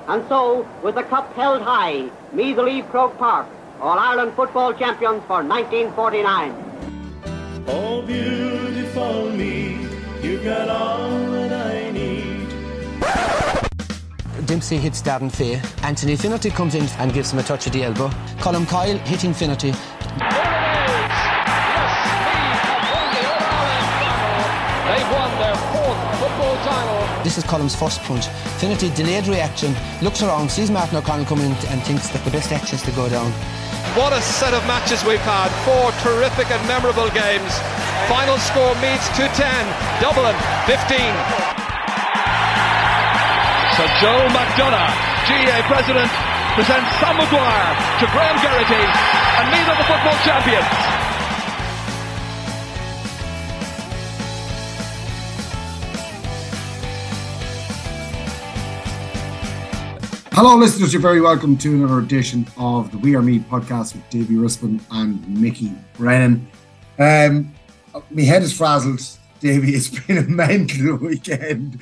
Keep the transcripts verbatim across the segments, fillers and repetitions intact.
And so, with the cup held high, me the leave Croke Park, All-Ireland football champions for nineteen forty-nine. Oh, beautiful me, you got all that I need. Dempsey hits Darren Fay. Anthony Finnerty comes in and gives him a touch of the elbow. Colm Coyle hitting Finnerty. They've won their fourth football title. This is Colm's first punch. Finnerty delayed reaction, looks around, sees Martin O'Connell coming in and thinks that the best action is to go down. What a set of matches we've had. Four terrific and memorable games. Final score Meads two ten, Dublin fifteen. So Joe McDonough, G A A President, presents Sam Maguire to Graham Geraghty and Meath are the football champions. Hello listeners, you're very welcome to another edition of the We Are Meath podcast with Davy Ruspin and Mickey Brennan. Um, my head is frazzled, Davy. It's been a mental weekend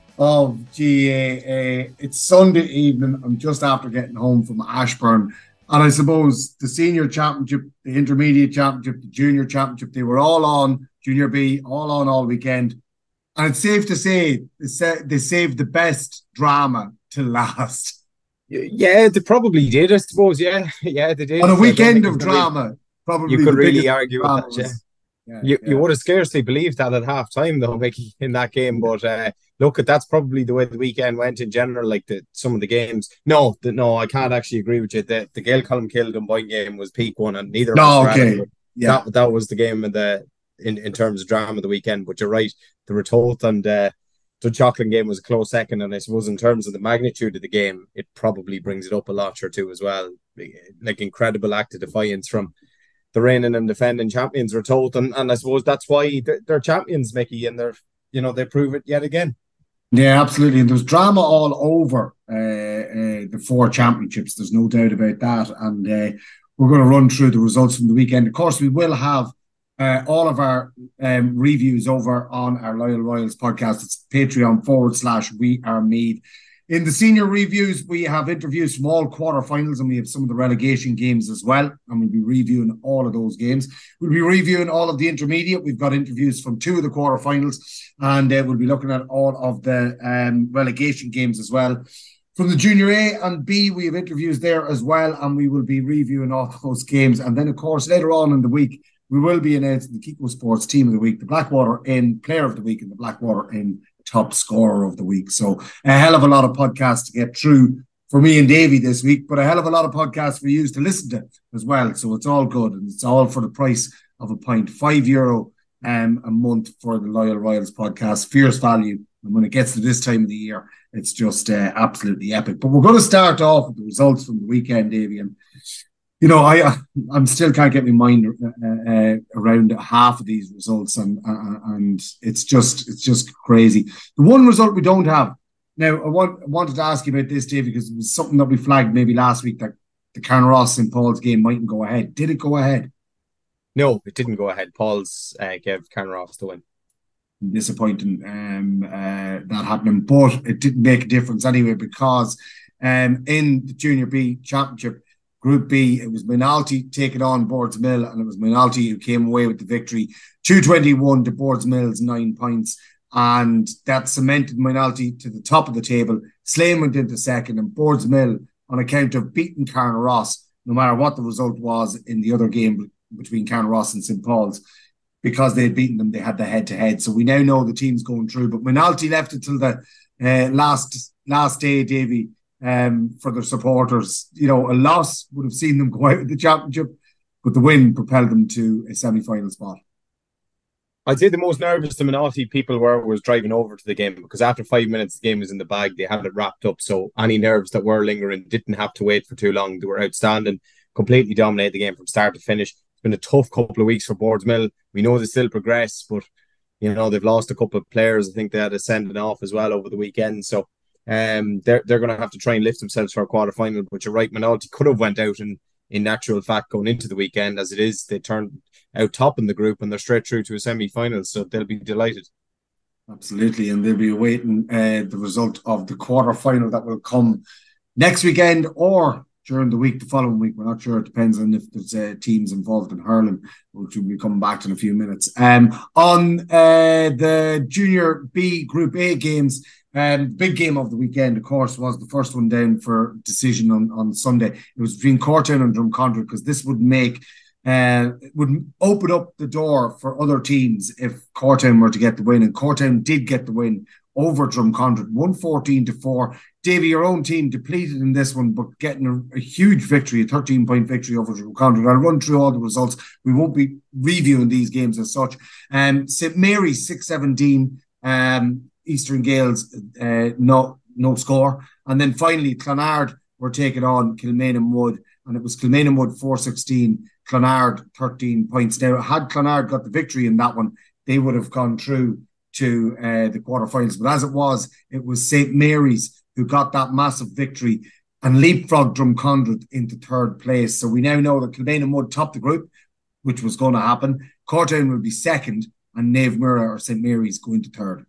of G A A. It's Sunday evening. I'm just after getting home from Ashbourne. And I suppose the senior championship, the intermediate championship, the junior championship, they were all on, junior B, all on all weekend. And it's safe to say they saved the best drama to last. Yeah, they probably did, I suppose. Yeah, yeah, they did. On a weekend of drama, really, probably you could really argue with that. Was, yeah. Yeah, you yeah. you would have scarcely believed that at half time, though, Mickey, in that game. But uh, look, that's probably the way the weekend went in general. Like the some of the games. No, the, no, I can't actually agree with you. The the Gael Colm Kill Dunboyne game was peak one, and neither. No, of us okay, yeah, that that was the game of the in, in terms of drama of the weekend. But you're right, the Ratoath and uh, Dunshaughlin game was a close second, and I suppose in terms of the magnitude of the game, it probably brings it up a notch or two as well. Like incredible act of defiance from the reigning and defending champions Ratoath, and, and I suppose that's why they're, they're champions, Mickey, and they're you know they prove it yet again. Yeah, absolutely, and there's drama all over uh, uh, the four championships. There's no doubt about that, and uh, we're going to run through the results from the weekend. Of course, we will have Uh, all of our um, reviews over on our Loyal Royals podcast. It's Patreon forward slash We Are Meath. In the senior reviews, we have interviews from all quarterfinals, and we have some of the relegation games as well. And we'll be reviewing all of those games. We'll be reviewing all of the intermediate. We've got interviews from two of the quarterfinals, and uh, we'll be looking at all of the um, relegation games as well. From the Junior A and B, we have interviews there as well, and we will be reviewing all those games. And then, of course, later on in the week, we will be announcing the Kiko Sports Team of the Week, the Blackwater Inn Player of the Week, and the Blackwater Inn Top Scorer of the Week. So a hell of a lot of podcasts to get through for me and Davey this week, but a hell of a lot of podcasts for you to listen to as well. So it's all good, and it's all for the price of a pint. Five euro um, a month for the Loyal Royals podcast. Fierce value. And when it gets to this time of the year, it's just uh, absolutely epic. But we're going to start off with the results from the weekend, Davey. And You know, I I'm still can't get my mind uh, uh, around half of these results, and uh, and it's just it's just crazy. The one result we don't have now. I want I wanted to ask you about this, Dave, because it was something that we flagged maybe last week that the Carnaross Saint Paul's game mightn't go ahead. Did it go ahead? No, it didn't go ahead. Paul's uh, gave Carnaross the win. Disappointing um, uh, that happening, but it didn't make a difference anyway, because um, in the Junior B Championship, Group B, it was Moynalty taking on Boardsmill, and it was Moynalty who came away with the victory. two twenty-one to Boardsmill's nine points, and that cemented Moynalty to the top of the table. Slane went into second, and Boardsmill, on account of beating Carnaross, no matter what the result was in the other game between Carnaross and Saint Paul's, because they had beaten them, they had the head-to-head. So we now know the team's going through, but Moynalty left it till the uh, last last day, Davy, Um, for their supporters. You know, a loss would have seen them go out of the championship, but the win propelled them to a semi-final spot. I'd say the most nervous the Moynalty people were was driving over to the game, because after five minutes the game was in the bag, they had it wrapped up, so any nerves that were lingering didn't have to wait for too long. They were outstanding, completely dominated the game from start to finish. It's been a tough couple of weeks for Boardsmill. We know they still progress, but you know, they've lost a couple of players. I think they had a sending off as well over the weekend, so Um, they're they're going to have to try and lift themselves for a quarter final. But you're right, Moynalty could have went out in in natural fact going into the weekend. As it is, they turned out top in the group and they're straight through to a semi-final, so they'll be delighted. Absolutely, and they'll be awaiting uh, the result of the quarter final that will come next weekend or during the week, the following week. We're not sure. It depends on if there's uh, teams involved in hurling, which we'll be coming back to in a few minutes. Um, on uh, the Junior B Group A games, um, big game of the weekend, of course, was the first one down for decision on, on Sunday. It was between Cortown and Drumcondra, because this would make uh, it would open up the door for other teams if Cortown were to get the win, and Cortown did get the win over Drumcondra, one fourteen to four. Davy, your own team depleted in this one, but getting a, a huge victory, a thirteen point victory over Drumcondra. I'll run through all the results. We won't be reviewing these games as such. Um, Saint Mary's six seventeen, um, Eastern Gales uh, no no score, and then finally Clonard were taking on Kilmainham Wood, and it was Kilmainham Wood four sixteen, Clonard thirteen points. Now, had Clonard got the victory in that one, they would have gone through to uh, the quarterfinals. But as it was, it was Saint Mary's who got that massive victory and leapfrogged Drumcondra into third place. So we now know that Kilmainham Wood topped the group, which was going to happen. Cortown will be second, and Nave Mura or Saint Mary's going to third.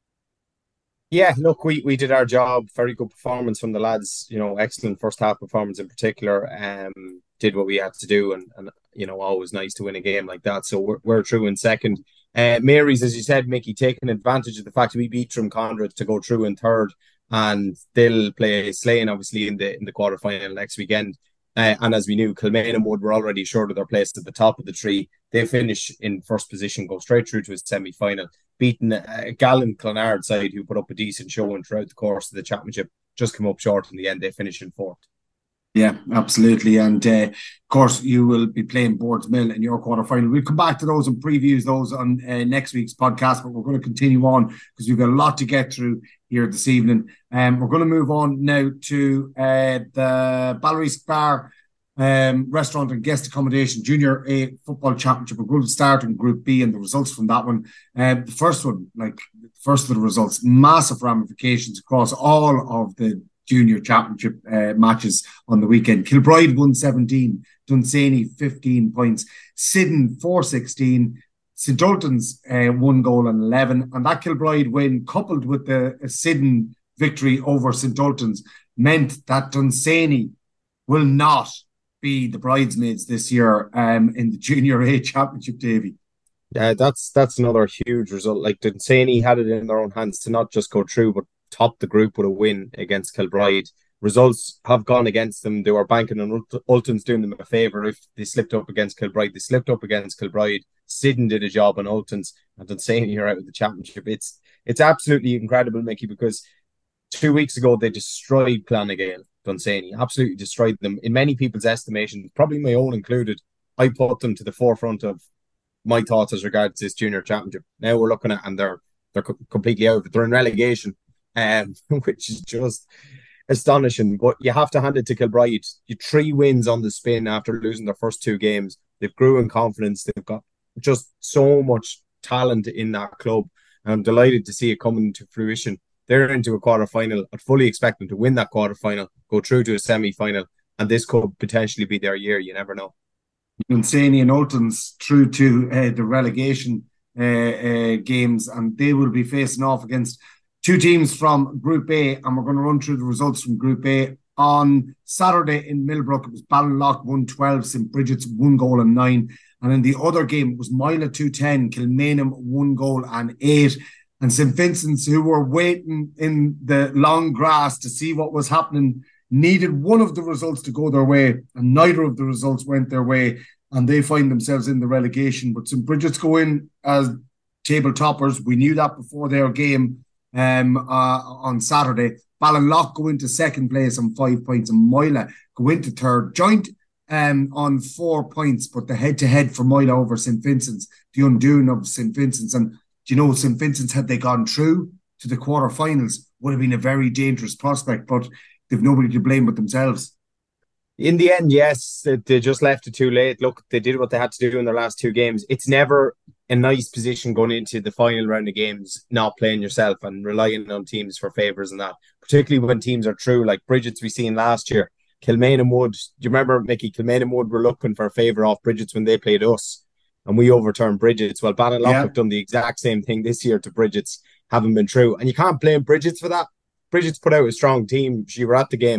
Yeah, look, we, we did our job. Very good performance from the lads. You know, excellent first half performance in particular. Um, did what we had to do, and, and you know, always nice to win a game like that. So we're, we're through in second. Uh, Mary's, as you said, Mickey, taking advantage of the fact that we beat Drumcondra to go through in third, and they'll play Slane obviously in the in the quarter final next weekend. Uh, and as we knew, Kilmainham Wood were already assured of their place at the top of the tree. They finish in first position, go straight through to a semi final, beating a gallant Clonard side who put up a decent showing throughout the course of the championship. Just come up short in the end. They finish in fourth. Yeah, absolutely. And uh, of course, you will be playing Boardsmill in your quarter final. We'll come back to those and previews those on uh, next week's podcast, but we're going to continue on because we've got a lot to get through here this evening. Um, we're going to move on now to uh, the Ballerisk Bar um, Restaurant and Guest Accommodation Junior A Football Championship. We're going to start in Group B and the results from that one. Um, the first one, like first of the results, massive ramifications across all of the junior championship uh, matches on the weekend. Kilbride won seventeen, Dunsany fifteen points, Sidon four sixteen, St Ultan's uh, one goal and eleven, and that Kilbride win coupled with the uh, Sidon victory over St Ultan's meant that Dunsany will not be the bridesmaids this year um, in the Junior A Championship, Davy. Yeah, that's that's another huge result. Like Dunsany had it in their own hands to not just go through, but top the group with a win against Kilbride. Results have gone against them. They were banking on Ultan's doing them a favour if they slipped up against Kilbride. They slipped up against Kilbride. Sidon did a job on Ultan's, and Dunsany are out of the championship. It's it's absolutely incredible, Mickey, because two weeks ago they destroyed Clonagale, Dunsany, absolutely destroyed them. In many people's estimations, probably my own included, I put them to the forefront of my thoughts as regards this junior championship. Now we're looking at, and they're they're completely out of it. They're in relegation. Um, which is just astonishing. But you have to hand it to Kilbride. You three wins on the spin after losing their first two games. They've grew in confidence. They've got just so much talent in that club. And I'm delighted to see it coming to fruition. They're into a quarter final. I'd fully expect them to win that quarter final, go through to a semi final, and this could potentially be their year. You never know. Dunsany and Ultan's through to uh, the relegation uh, uh, games, and they will be facing off against two teams from Group A, and we're going to run through the results from Group A. On Saturday in Millbrook, it was Ballinlough one twelve, Saint Bridget's one goal and nine. And in the other game, it was Moyla two ten, Kilmainham one goal and eight. And Saint Vincent's, who were waiting in the long grass to see what was happening, needed one of the results to go their way, and neither of the results went their way, and they find themselves in the relegation. But Saint Bridget's go in as table toppers. We knew that before their game Um, uh, on Saturday. Ballinlough go into second place on five points, and Moyla go into third, joint um, on four points, but the head-to-head for Moyla over Saint Vincent's, the undoing of Saint Vincent's. And do you know, Saint Vincent's, had they gone through to the quarterfinals, would have been a very dangerous prospect, but they've nobody to blame but themselves. In the end, yes, they just left it too late. Look, they did what they had to do in their last two games. It's never a nice position going into the final round of games, not playing yourself and relying on teams for favours and that, particularly when teams are through, like Bridget's we seen last year. Kilmainham Wood, do you remember, Mickey, Kilmainham Wood were looking for a favour off Bridget's when they played us, and we overturned Bridget's. Well, Ballinlough yeah. have done the exact same thing this year to Bridget's, haven't been true. And you can't blame Bridget's for that. Bridget's put out a strong team. She were at the game.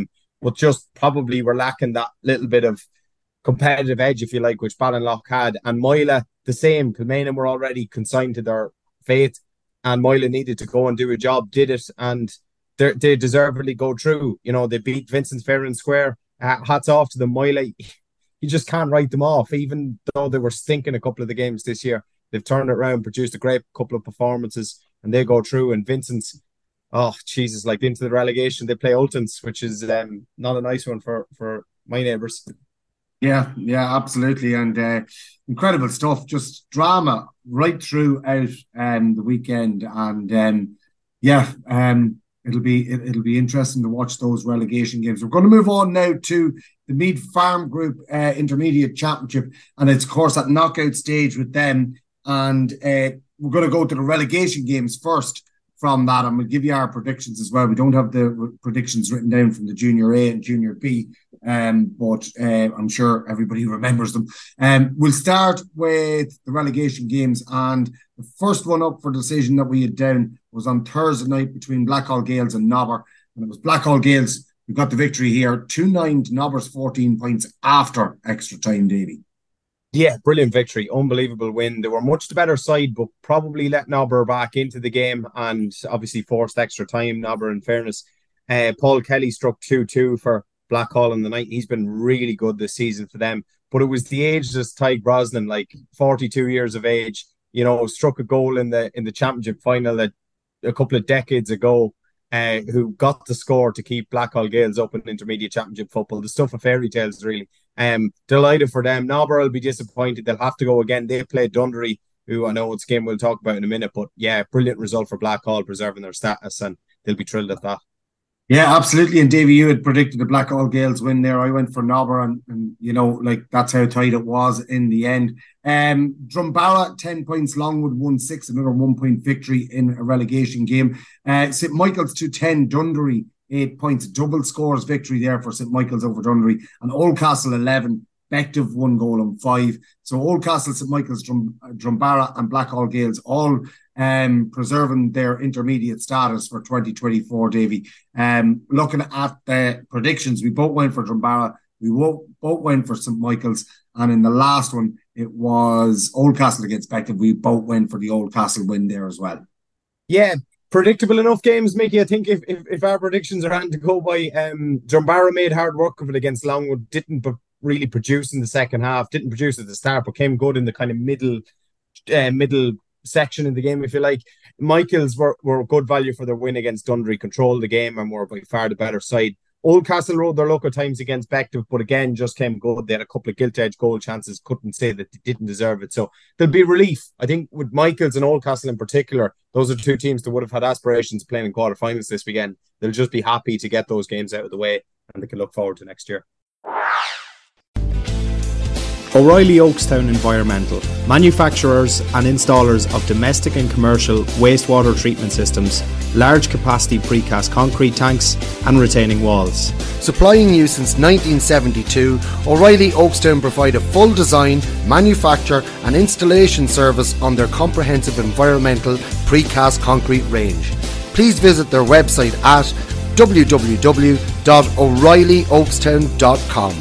but just probably were lacking that little bit of competitive edge, if you like, which Ballinlough had. And Moyla, the same. Kilmainham were already consigned to their fate, and Moyla needed to go and do a job, did it, and they deservedly go through. You know, they beat Vincent's fair and square. Uh, hats off to them. Moyla, you just can't write them off, even though they were stinking a couple of the games this year. They've turned it around, produced a great couple of performances, and they go through. And Vincent's, oh, Jesus, like into the relegation, they play Ultons, which is um, not a nice one for, for my neighbours. Yeah, yeah, absolutely. And uh, incredible stuff, just drama right throughout um, the weekend. And um, yeah, um, it'll be it, it'll be interesting to watch those relegation games. We're going to move on now to the Meath Farm Group uh, Intermediate Championship, and it's, of course, at knockout stage with them. And uh, we're going to go to the relegation games first from that, and we'll give you our predictions as well. We don't have the re- predictions written down from the Junior A and Junior B, um, but uh, I'm sure everybody remembers them. Um, we'll start with the relegation games, and the first one up for decision that we had down was on Thursday night between Blackhall Gaels and Nobber, and it was Blackhall Gaels who got the victory here, two nine to Nobber's fourteen points after extra time, Davy. Yeah, brilliant victory. Unbelievable win. They were much the better side, but probably let Nobber back into the game and obviously forced extra time. Nobber, in fairness. Uh, Paul Kelly struck two two for Blackhall in the night. He's been really good this season for them. But it was the ageless Tyke Brosnan, like forty-two years of age, you know, struck a goal in the in the championship final a, a couple of decades ago, uh, who got the score to keep Blackhall Gaels up in intermediate championship football. The stuff of fairy tales, really. Um, delighted for them. Nobber will be disappointed. They'll have to go again. They played Dundry, who I know it's a game we'll talk about in a minute, but yeah, brilliant result for Blackhall, preserving their status, and they'll be thrilled at that. Yeah, absolutely. And Davey, you had predicted the Blackhall Gaels win there. I went for Nobber, and, and you know, like that's how tight it was in the end. Um, Drumbarra, ten points, Longwood one six, another one point victory in a relegation game. Uh, Saint Michael's two ten, Dundry eight points, double scores victory there for Saint Michael's over Dundry, and Oldcastle eleven, Bective one goal and five. So Oldcastle, Saint Michael's, Drum, Drumbarra and Blackhall Gaels all um, preserving their intermediate status for twenty twenty-four, Davy. Um, looking at the predictions, we both went for Drumbarra, we both went for Saint Michael's, and in the last one, it was Oldcastle against Bective. We both went for the Oldcastle win there as well. Yeah, predictable enough games, Mickey. I think if, if, if our predictions are had to go by, um, Drumbarra made hard work of it against Longwood, didn't but really produce in the second half, didn't produce at the start, but came good in the kind of middle uh, middle section in the game, if you like. Michaels were, were good value for their win against Dundry, controlled the game and were by far the better side. Oldcastle rode their luck at times against Bective, but again, just came good. They had a couple of gilt-edged goal chances, couldn't say that they didn't deserve it. So there'll be relief. I think with Michaels and Oldcastle in particular, those are two teams that would have had aspirations playing in quarterfinals this weekend. They'll just be happy to get those games out of the way, and they can look forward to next year. O'Reilly Oakstown Environmental, manufacturers and installers of domestic and commercial wastewater treatment systems, large capacity precast concrete tanks and retaining walls. Supplying you since nineteen seventy-two, O'Reilly Oakstown provide a full design, manufacture and installation service on their comprehensive environmental precast concrete range. Please visit their website at w w w dot o'reilly oakstown dot com.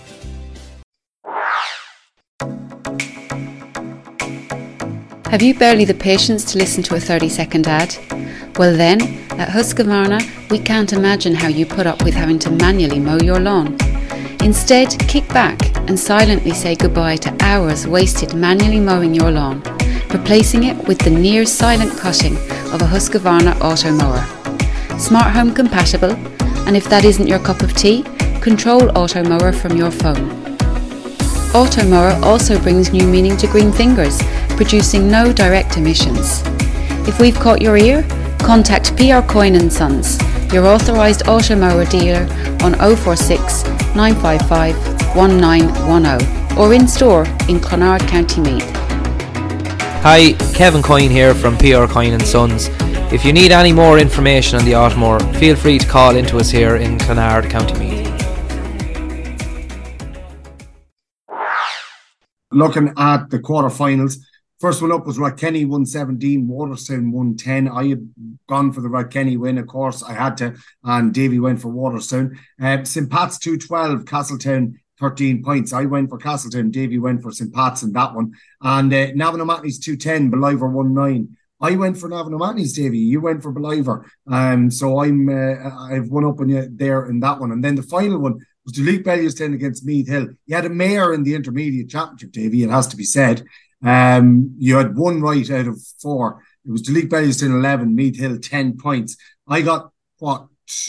Have you barely the patience to listen to a thirty second ad? Well then, at Husqvarna, we can't imagine how you put up with having to manually mow your lawn. Instead, kick back and silently say goodbye to hours wasted manually mowing your lawn, replacing it with the near silent cutting of a Husqvarna auto mower. Smart home compatible, and if that isn't your cup of tea, control auto mower from your phone. Auto mower also brings new meaning to green fingers, producing no direct emissions. If we've caught your ear, contact P R Coyne and Sons, your authorised auto mower dealer on oh four six, nine five five, one nine one oh or in store in Clonard, County Meath. Hi, Kevin Coyne here from P R Coyne and Sons. If you need any more information on the Automower, feel free to call into us here in Clonard, County Meath. Looking at the quarterfinals, First one up was Rathkenny one seventeen, Waterstown one ten. I had gone for the Rathkenny win, of course. I had to, and Davy went for Waterstown. Uh, Saint Pat's two twelve, Castletown thirteen points. I went for Castletown, Davy went for Saint Pat's in that one. And uh, Navan O'Mahony's two ten, Beliver one nine. I went for Navan O'Mahony's, Davy. You went for Beliver. Um, so I'm, uh, I've one up on you there in that one. And then the final one was Duleek Bellewstown against Meath Hill. You had a mare in the intermediate championship, Davy, it has to be said. Um, you had one right out of four. It was Duleek Bellewstown eleven, Meath Hill ten points. I got, what,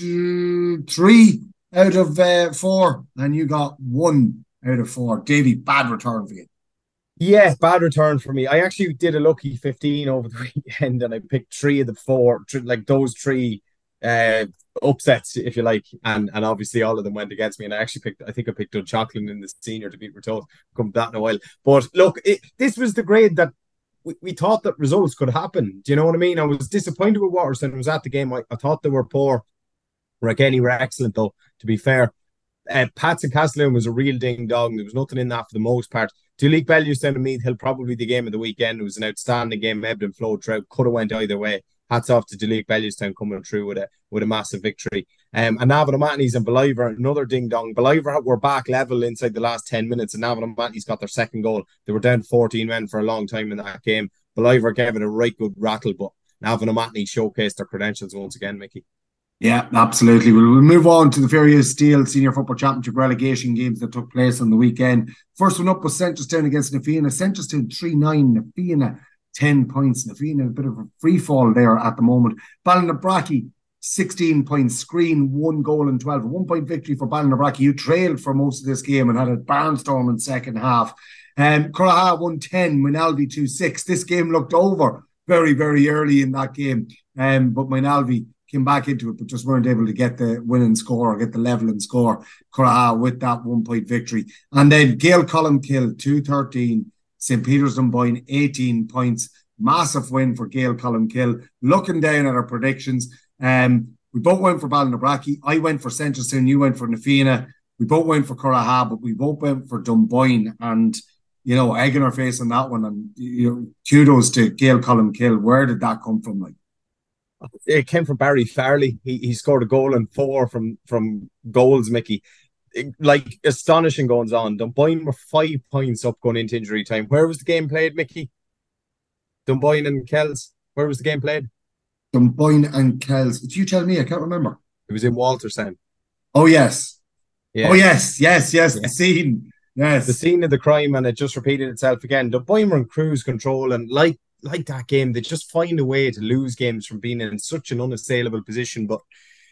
two, three out of uh, four, and you got one out of four. Davy, bad return for you. Yeah, bad return for me. I actually did a lucky fifteen over the weekend, and I picked three of the four, three, like those three uh, upsets, if you like, and and obviously all of them went against me. And I actually picked, I think I picked Dunchocklin in the senior to beat Ratoath. Come that in a while, but look, it, this was the grade that we, we thought that results could happen. Do you know what I mean? I was disappointed with Waterstown. I was at the game. I, I thought they were poor. Rathkenny were excellent, though, to be fair. Uh, Pats and Castletown was a real ding dong. There was nothing in that for the most part. Duleek Bellewstown and Meath Hill, probably the game of the weekend. It was an outstanding game, ebbed and flowed throughout. Could have went either way. Hats off to Duleek Bellewstown coming through with a with a massive victory. Um, and Navan O'Mahony's and Beliver, another ding dong. Beliver were back level inside the last ten minutes, and Navan O'Mahony's got their second goal. They were down fourteen men for a long time in that game. Beliver gave it a right good rattle, but Navan O'Mahony showcased their credentials once again, Mickey. Yeah, absolutely. We'll, we'll move on to the various Steel Senior Football Championship relegation games that took place on the weekend. First one up was Centrestown against Nafina. Centrestown three nine, Nafina ten points. Nafina a bit of a free fall there at the moment. Ballinabrackey sixteen points. Screen one goal and twelve. A one point victory for Ballinabrackey, who trailed for most of this game and had a barnstorm in second half. Um, Curraha one ten, Moynalvey two six. This game looked over very, very early in that game, um, but Moynalvey came back into it, but just weren't able to get the winning score or get the leveling score. Curraha with that one-point victory. And then Gael Columkill, two thirteen. Saint Peter's Dunboyne, eighteen points. Massive win for Gael Columkill. Looking down at our predictions, um, we both went for Ballinabrackey. I went for Centrestown, you went for Nafina. We both went for Curraha, but we both went for Dunboyne. And, you know, egg in our face on that one. And, you know, kudos to Gael Columkill. Where did that come from, like? It came from Barry Farley. He he scored a goal and four from from goals, Mickey. It, like, astonishing goings on. Dunboyne were five points up going into injury time. Where was the game played, Mickey? Dunboyne and Kells. Where was the game played? Dunboyne and Kells. Did you tell me? I can't remember. It was in Walterstown. Oh, yes. Yeah. Oh, yes, yes, yes. Yeah. The scene. Yes. The scene of the crime, and it just repeated itself again. Dunboyne were in cruise control, and like like that game, they just find a way to lose games from being in such an unassailable position. But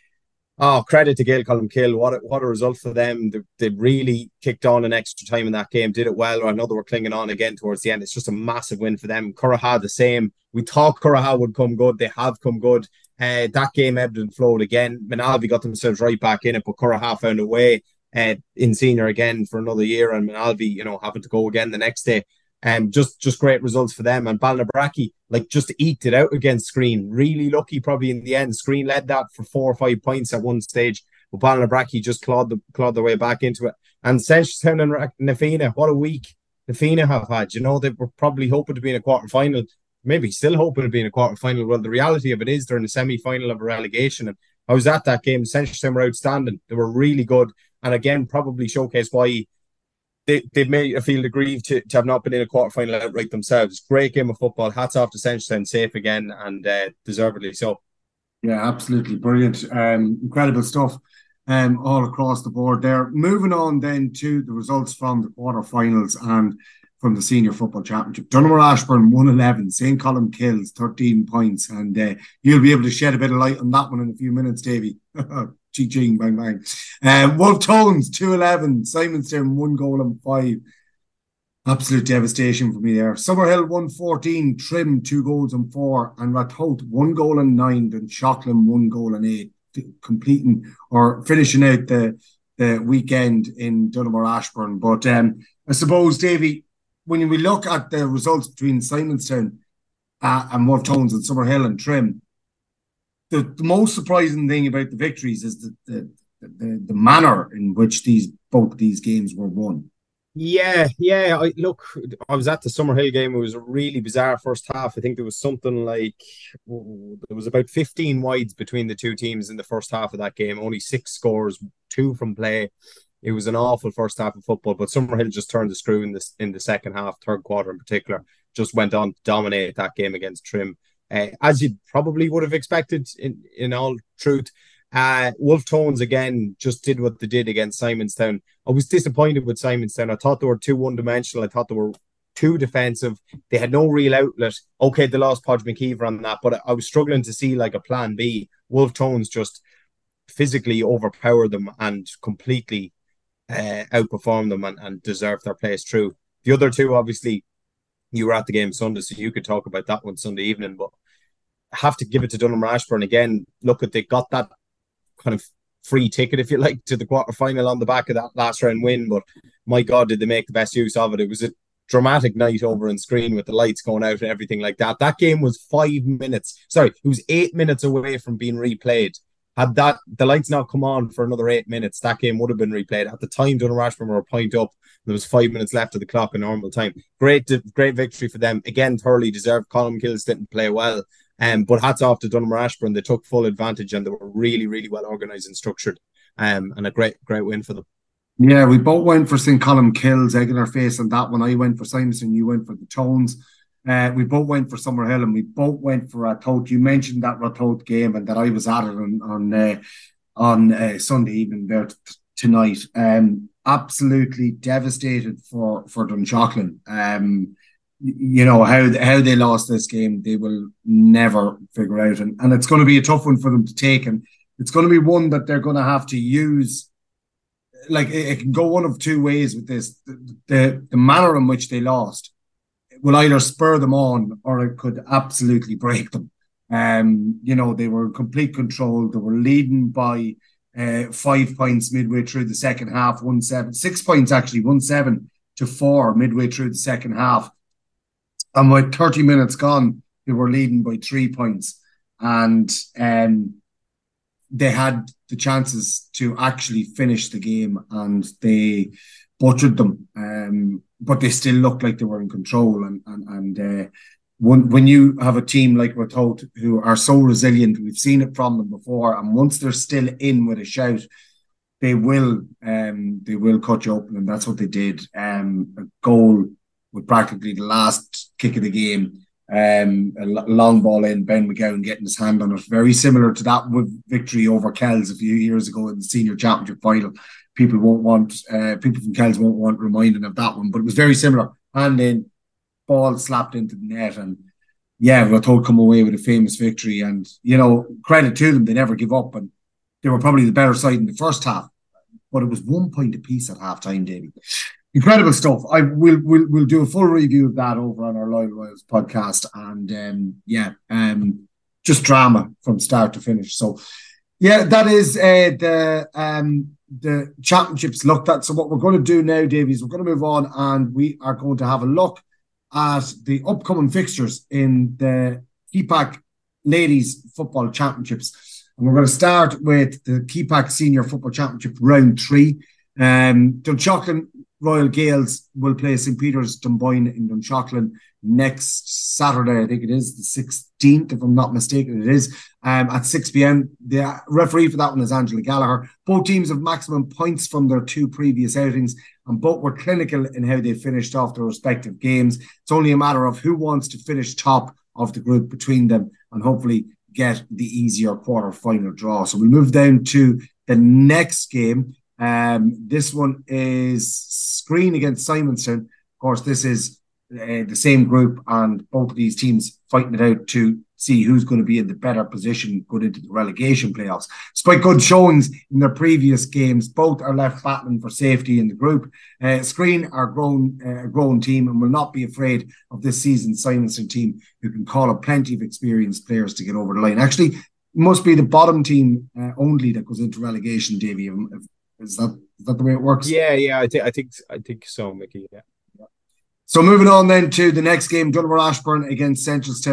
oh, credit to Gael Columkill. What a, what a result for them. They, they really kicked on an extra time in that game, did it well. I know they were clinging on again towards the end. It's just a massive win for them. Curraha the same. We thought Curraha would come good. They have come good. Uh, that game ebbed and flowed again. Moynalvey got themselves right back in it, but Curraha found a way uh, in senior again for another year, and Moynalvey, you know, having to go again the next day. Um, just just great results for them. And Ballinabrackey, like, just eked it out against Screen. Really lucky probably in the end. Screen led that for four or five points at one stage, but Ballinabrackey just clawed, the, clawed their way back into it. And Centrestown and Nafina, what a week Nafina have had. You know, they were probably hoping to be in a quarter-final, maybe still hoping to be in a quarter-final. Well, the reality of it is they're in a semi-final of a relegation. And I was at that game. Centrestown were outstanding. They were really good. And again, probably showcased why They, they've made a field aggrieved to, to have not been in a quarter-final outright themselves. Great game of football. Hats off to Centrestown, safe again, and uh, deservedly so. Yeah, absolutely brilliant. Um, incredible stuff um, all across the board there. Moving on then to the results from the quarter-finals and from the Senior Football Championship. Dunamore Ashburn one eleven, Saint Columkills thirteen points, and uh, you'll be able to shed a bit of light on that one in a few minutes, Davy. Ching, bang, bang. Um, Wolf Tones, two eleven. Simonstown, one goal and five. Absolute devastation for me there. Summerhill, one fourteen. Trim, two goals and four. And Ratoath, one goal and nine. Then Shockland, one goal and eight. Completing or finishing out the, the weekend in Dunamore Ashburn. But um, I suppose, Davy, when we look at the results between Simonstown uh, and Wolf Tones and Summerhill and Trim, The, the most surprising thing about the victories is the, the the the manner in which these both these games were won. Yeah, yeah. I look, I was at the Summerhill game. It was a really bizarre first half. I think there was something like oh, there was about fifteen wides between the two teams in the first half of that game. Only six scores, two from play. It was an awful first half of football, but Summerhill just turned the screw in this in the second half, third quarter in particular. Just went on to dominate that game against Trim, uh, as you probably would have expected. In in all truth. Uh, Wolf Tones again just did what they did against Simonstown. I was disappointed with Simonstown. I thought they were too one-dimensional. I thought they were too defensive. They had no real outlet. Okay, they lost Podge McKeever on that, but I was struggling to see like a plan B. Wolf Tones just physically overpowered them and completely uh, outperformed them and, and deserved their place through. The other two, obviously, you were at the game Sunday, so you could talk about that one Sunday evening, but I have to give it to Dunham Ashburn again. Look at, they got that kind of free ticket, if you like, to the quarter final on the back of that last round win. But my God, did they make the best use of it? It was a dramatic night over on screen with the lights going out and everything like that. That game was five minutes. Sorry, it was eight minutes away from being replayed. Had that the lights not come on for another eight minutes, that game would have been replayed. At the time, Dunham Ashburn were a point up. There was five minutes left of the clock in normal time. Great, great victory for them. Again, thoroughly deserved. Colin Kills didn't play well. Um, but hats off to Dunham Ashburn. They took full advantage and they were really, really well organised and structured. Um, and a great, great win for them. Yeah, we both went for Saint Column Kills, egg in our face on that one. I went for Simonstown, you went for the Tones. Uh, we both went for Summerhill and we both went for Ratoath. You mentioned that Ratoath game and that I was at it on on, uh, on uh, Sunday evening there t- tonight. Um, absolutely devastated for, for Dunshaughlin. Um, you know, how how they lost this game, they will never figure out. And, and it's going to be a tough one for them to take. And it's going to be one that they're going to have to use. Like, it, it can go one of two ways with this. The, the, the manner in which they lost will either spur them on or it could absolutely break them. Um, you know, they were in complete control. They were leading by uh, five points midway through the second half, one seven, six points actually, one seven to four midway through the second half. And with thirty minutes gone, they were leading by three points. And um, they had the chances to actually finish the game and they butchered them. Um, but they still looked like they were in control. And and, and uh, when, when you have a team like Ratoath who are so resilient, we've seen it from them before, and once they're still in with a shout, they will um, they will cut you open, and that's what they did. Um, a goal with practically the last kick of the game, um, a long ball in, Ben McGowan getting his hand on it. Very similar to that with victory over Kells a few years ago in the senior championship final. People won't want, uh, people from Kells won't want reminding of that one, but it was very similar. Hand in, ball slapped into the net, and yeah, Ratoath come away with a famous victory. And you know, credit to them, they never give up, and they were probably the better side in the first half. But it was one point apiece at half time, Davey. Incredible stuff. I will we'll, we'll do a full review of that over on our Loyal Royals podcast, and um, yeah, um, just drama from start to finish. So yeah, that is uh, the um, the championships looked at. So what we're going to do now, Davey, is we're going to move on, and we are going to have a look at the upcoming fixtures in the Keepack Ladies Football Championships, and we're going to start with the Keepack Senior Football Championship round three. Um, Dunshaughlin Royal Gales will play Saint Peter's Dunboyne in Dunshaughlin next Saturday. I think it is the sixteenth, if I'm not mistaken. It is um, at six p.m. The referee for that one is Angela Gallagher. Both teams have maximum points from their two previous outings, and both were clinical in how they finished off their respective games. It's only a matter of who wants to finish top of the group between them and hopefully get the easier quarter-final draw. So we move down to the next game. Um, this one is Screen against Simonstown. Of course, this is uh, the same group, and both of these teams fighting it out to see who's going to be in the better position going into the relegation playoffs. Despite good showings in their previous games, both are left battling for safety in the group. Uh, Screen are grown, uh, a grown team and will not be afraid of this season's Simonstown team, who can call up plenty of experienced players to get over the line. Actually, it must be the bottom team uh, only that goes into relegation, Davey. If, Is that is that the way it works? Yeah, yeah, I think I think I think so, Mickey. Yeah. So moving on then to the next game, Dunbar Ashburn against Centralstown.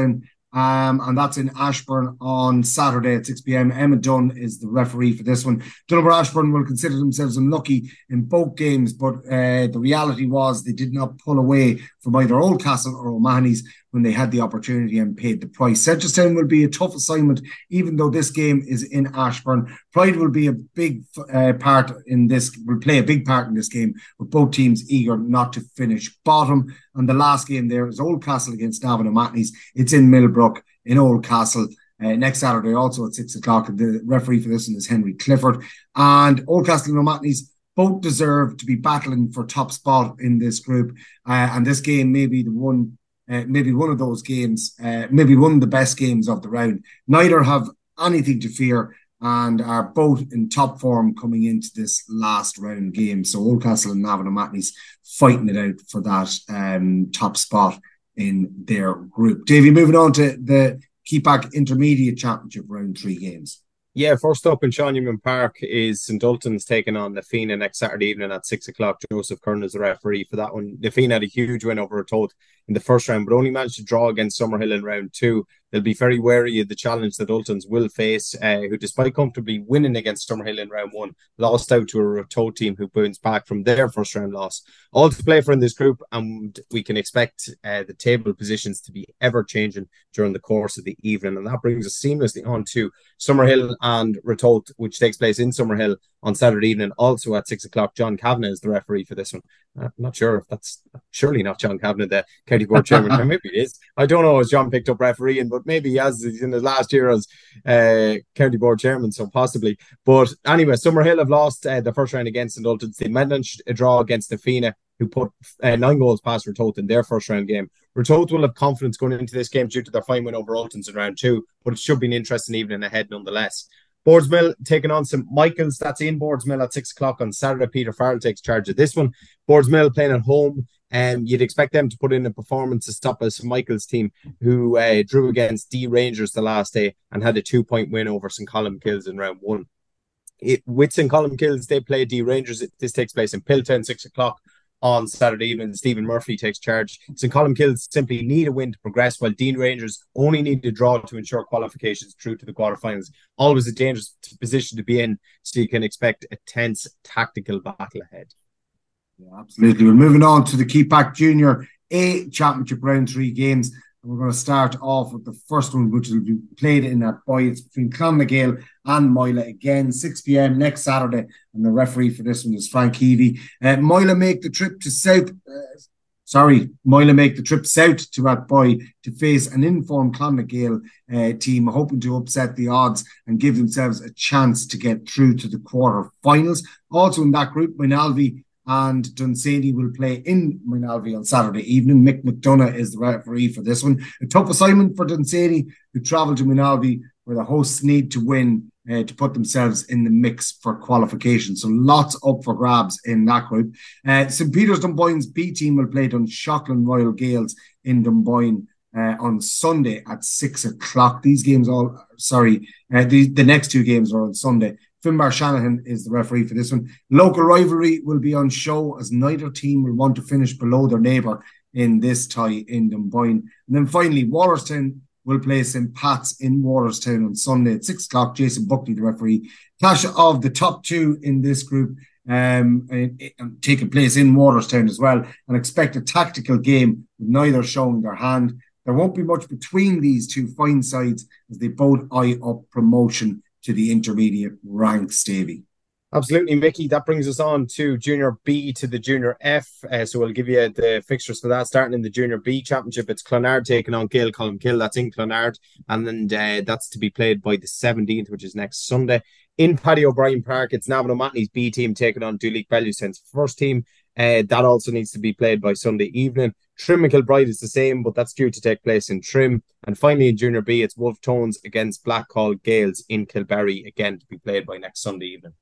Um, and that's in Ashbourne on Saturday at six p.m. Emma Dunn is the referee for this one. Donegal Ashbourne will consider themselves unlucky in both games, but uh, the reality was they did not pull away from either Oldcastle or O'Mahony's when they had the opportunity and paid the price. Seneschalstown will be a tough assignment, even though this game is in Ashbourne. Pride will be a big uh, part in this, will play a big part in this game, with both teams eager not to finish bottom. And the last game there is Oldcastle against Navan O'Mahony's. It's in Millbrook in Oldcastle uh, next Saturday, also at six o'clock. The referee for this one is Henry Clifford. And Oldcastle and O'Mahony's both deserve to be battling for top spot in this group. Uh, and this game may be the one Uh, maybe one of those games, uh, maybe one of the best games of the round. Neither have anything to fear and are both in top form coming into this last round game. So Oldcastle and Navan O'Mahony's fighting it out for that um, top spot in their group. Davey, moving on to the Keepack Intermediate Championship round three games. Yeah, first up in Sean Newman Park is St Ultan's taking on the Fina next Saturday evening at six o'clock. Joseph Kern is the referee for that one. The Fina had a huge win over Ratoath in the first round, but only managed to draw against Summerhill in round two. They'll be very wary of the challenge that Ultans will face, uh, who, despite comfortably winning against Summerhill in round one, lost out to a Ratoath team who bounced back from their first round loss. All to play for in this group, and we can expect uh, the table positions to be ever changing during the course of the evening. And that brings us seamlessly on to Summerhill and Ratoath, which takes place in Summerhill on Saturday evening, also at six o'clock. John Kavanagh is the referee for this one. I'm not sure if that's surely not John Kavanagh, the county board chairman. Maybe it is. I don't know as John picked up refereeing, but maybe he has in his last year as uh, county board chairman, so possibly. But anyway, Summerhill have lost uh, the first round against St Ultan's. They managed a draw against the Fina, who put uh, nine goals past Ratoath in their first round game. Ratoath will have confidence going into this game due to their fine win over Ultans in round two, but it should be an interesting evening ahead nonetheless. Boardsmill taking on St Michael's. That's in Boardsmill at six o'clock on Saturday. Peter Farrell takes charge of this one. Boardsmill playing at home. Um, you'd expect them to put in a performance to stop a St Michael's team who uh, drew against D Rangers the last day and had a two-point win over St Columkills in round one. It, with St Columkills, they play D Rangers. It, this takes place in Piltown, six o'clock on Saturday evening. Stephen Murphy takes charge. St Columkills simply need a win to progress, while Dean Rangers only need a draw to ensure qualifications through to the quarterfinals. Always a dangerous position to be in, so you can expect a tense tactical battle ahead. Yeah, absolutely. We're moving on to the Keepack Junior A Championship round three games. And we're going to start off with the first one, which will be played in that boy. It's between Clonmagale and Moyla again, six p.m. next Saturday. And the referee for this one is Frank Heavey. Uh, Moyla make the trip to South. Uh, sorry, Moyla make the trip south to Athboy to face an informed Clonmagale uh, team, hoping to upset the odds and give themselves a chance to get through to the quarter-finals. Also in that group, Moynalvey and Dunsany will play in Moynalvey on Saturday evening. Mick McDonough is the referee for this one. A tough assignment for Dunsany, who travel to Moynalvey, where the hosts need to win uh, to put themselves in the mix for qualification. So lots up for grabs in that group. Uh, Saint Peter's Dunboyne's B team will play Dunshaughlin Royal Gales in Dunboyne uh, on Sunday at six o'clock. These games all, sorry, uh, the, the next two games are on Sunday. Finbar Shanahan is the referee for this one. Local rivalry will be on show, as neither team will want to finish below their neighbour in this tie in Dunboyne. And then finally, Wallerstown will play Saint Pat's in Wallerstown on Sunday at six o'clock. Jason Buckley, the referee. Clash of the top two in this group um, and, and taking place in Wallerstown as well. And expect a tactical game with neither showing their hand. There won't be much between these two fine sides as they both eye up promotion to the intermediate ranks, Davey. Absolutely, Mickey. That brings us on to Junior B to the Junior F. Uh, so we'll give you the fixtures for that. Starting in the Junior B Championship, it's Clonard taking on Gael Columkill. That's in Clonard. And then uh, that's to be played by the seventeenth, which is next Sunday. In Paddy O'Brien Park, it's Navan O'Mahony's B team taking on Duleek Bellucen's first team. Uh, that also needs to be played by Sunday evening. Trim and Kilbride is the same, but that's due to take place in Trim. And finally in Junior B, it's Wolf Tones against Blackhall Gales in Kilberry, again to be played by next Sunday evening.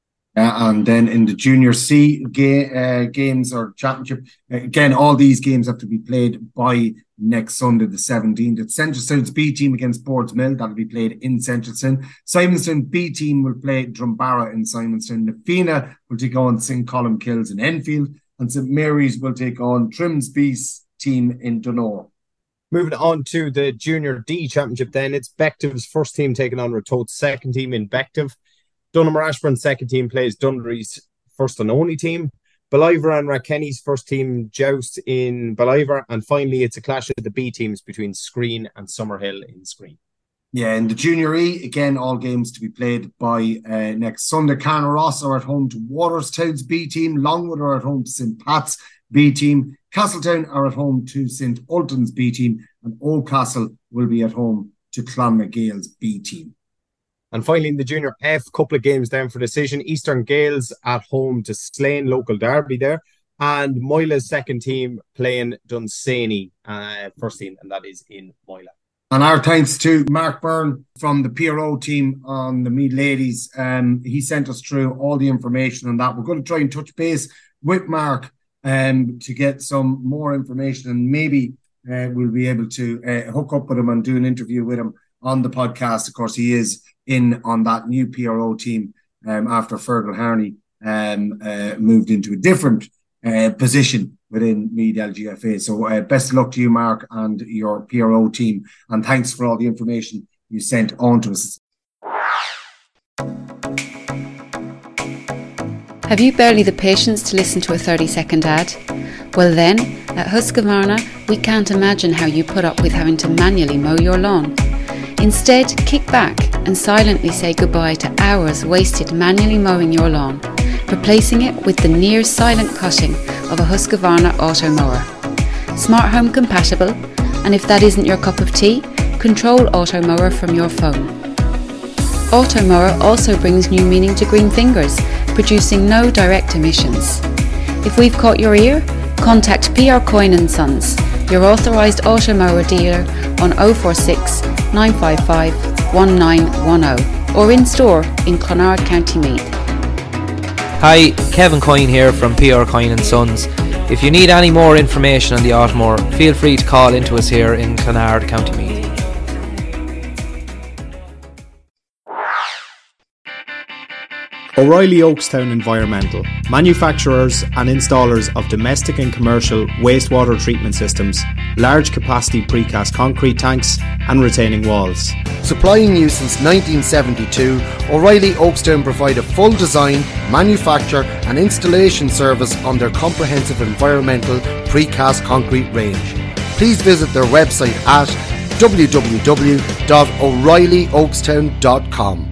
Uh, and then in the Junior C ga- uh, games or championship, uh, again, all these games have to be played by next Sunday, the seventeenth. It's Centralstown's B team against Boardsmill. That'll be played in Centralstown. Simonstown B team will play Drumbarra in Simonstown. Nafina will take on Saint Columkills in Enfield. And Saint Mary's will take on Trim's B team in Dunor. Moving on to the Junior D Championship then, it's Bective's first team taking on Ratoath's second team in Bective. Dunamore Ashbourne's second team plays Dunleary's first and only team. Ballivor and Rathkenny's first team joust in Ballivor. And finally, it's a clash of the B teams between Screen and Summerhill in Screen. Yeah, in the Junior E, again, all games to be played by uh, next Sunday. Carnaross are at home to Waterstown's B team. Longwood are at home to Saint Pat's B team. Castletown are at home to Saint Ultan's B team. And Oldcastle will be at home to Clonmagale's B team. And finally, in the Junior F, couple of games down for decision. Eastern Gales at home to Slane, local derby there. And Moyla's second team playing Dunsany, uh, first team, and that is in Moyla. And our thanks to Mark Byrne from the P R O team on the Meath Ladies. Um, he sent us through all the information on that. We're going to try and touch base with Mark um, to get some more information, and maybe uh, we'll be able to uh, hook up with him and do an interview with him on the podcast. Of course, he is in on that new P R O team um, after Fergal Harney um, uh, moved into a different uh, position within Meath L G F A. So uh, best of luck to you, Mark, and your P R O team. And thanks for all the information you sent on to us. Have you barely the patience to listen to a thirty second ad? Well then, at Husqvarna, we can't imagine how you put up with having to manually mow your lawn. Instead, kick back and silently say goodbye to hours wasted manually mowing your lawn, replacing it with the near silent cutting of a Husqvarna auto mower. Smart home compatible, and if that isn't your cup of tea, control auto mower from your phone. Auto mower also brings new meaning to green fingers, producing no direct emissions. If we've caught your ear, contact P R Coyne and Sons, your authorised auto mower dealer on oh four six, nine five five, one nine one oh or in store in Clonard, County Meath. Hi, Kevin Coyne here from P R Coyne and Sons. If you need any more information on the Automower, feel free to call into us here in Clonard, County Meath. O'Reilly Oakstown Environmental, manufacturers and installers of domestic and commercial wastewater treatment systems, large capacity precast concrete tanks and retaining walls. Supplying you since nineteen seventy-two, O'Reilly Oakstown provide a full design, manufacture and installation service on their comprehensive environmental precast concrete range. Please visit their website at w w w dot o'reilly oakstown dot com.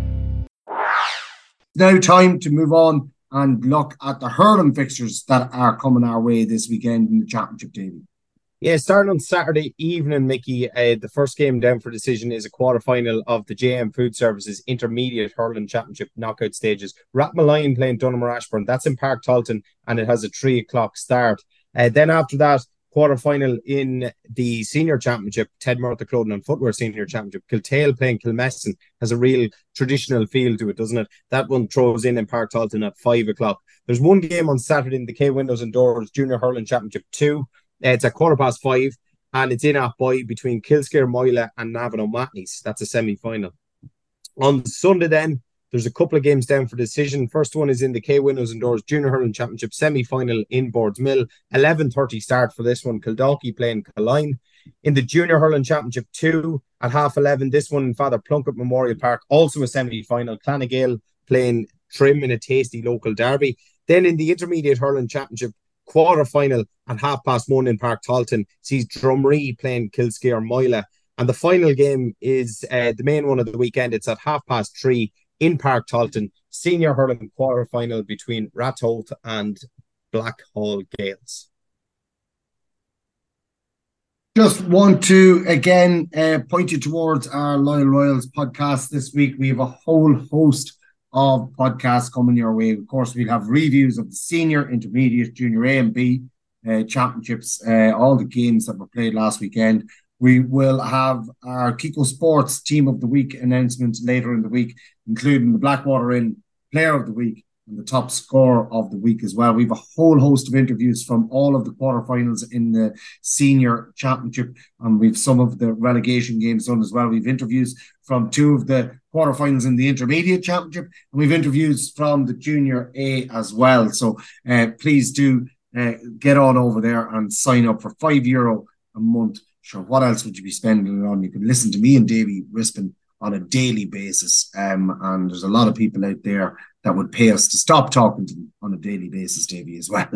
Now time to move on and look at the hurling fixtures that are coming our way this weekend in the Championship, Davy. Yeah, starting on Saturday evening, Mickey, uh, the first game down for decision is a quarter-final of the J M Food Services Intermediate Hurling Championship knockout stages. Rathmalion playing Dunamore Ashbourne. That's in Park Talton, and it has a three o'clock start. Uh, then after that, quarter-final in the Senior Championship, Ted Murtha Clothing and Footwear Senior Championship. Kiltale playing Kilmeston has a real traditional feel to it, doesn't it? That one throws in in Park Talton at five o'clock. There's one game on Saturday in the K Windows and Doors Junior Hurling Championship two. Uh, it's at quarter past five, and it's in Athboy between Kilscare, Moyla and Navan O'Matney's. That's a semi-final. On Sunday then, there's a couple of games down for decision. First one is in the K Windows and Doors Junior Hurling Championship semi-final in Boardsmill. eleven thirty start for this one. Kildalkey playing Killine. In the Junior Hurling Championship two at half eleven, this one in Father Plunkett Memorial Park, also a semi-final. Clonagale playing Trim in a tasty local derby. Then in the Intermediate Hurling Championship quarter-final at half past one in Park Talton sees Drumree playing Kilscare Moyla. And the final game is uh, the main one of the weekend. It's at half past three in Park Talton, Senior Hurling quarter-final between Ratoath and Blackhall Gales. Just want to, again, uh, point you towards our Loyal Royals podcast this week. We have a whole host of podcasts coming your way. Of course, we'll have reviews of the Senior, Intermediate, Junior A and B uh, Championships, uh, all the games that were played last weekend. We will have our Kiko Sports Team of the Week announcements later in the week, including the Blackwater Inn Player of the Week and the top scorer of the week as well. We have a whole host of interviews from all of the quarterfinals in the Senior Championship, and we've some of the relegation games done as well. We've interviews from two of the quarterfinals in the Intermediate Championship, and we've interviews from the Junior A as well. So uh, please do uh, get on over there and sign up for five euro a month. sure, what else would you be spending it on? You could listen to me and Davy Rispin on a daily basis. Um, and there's a lot of people out there that would pay us to stop talking to them on a daily basis, Davy, as well.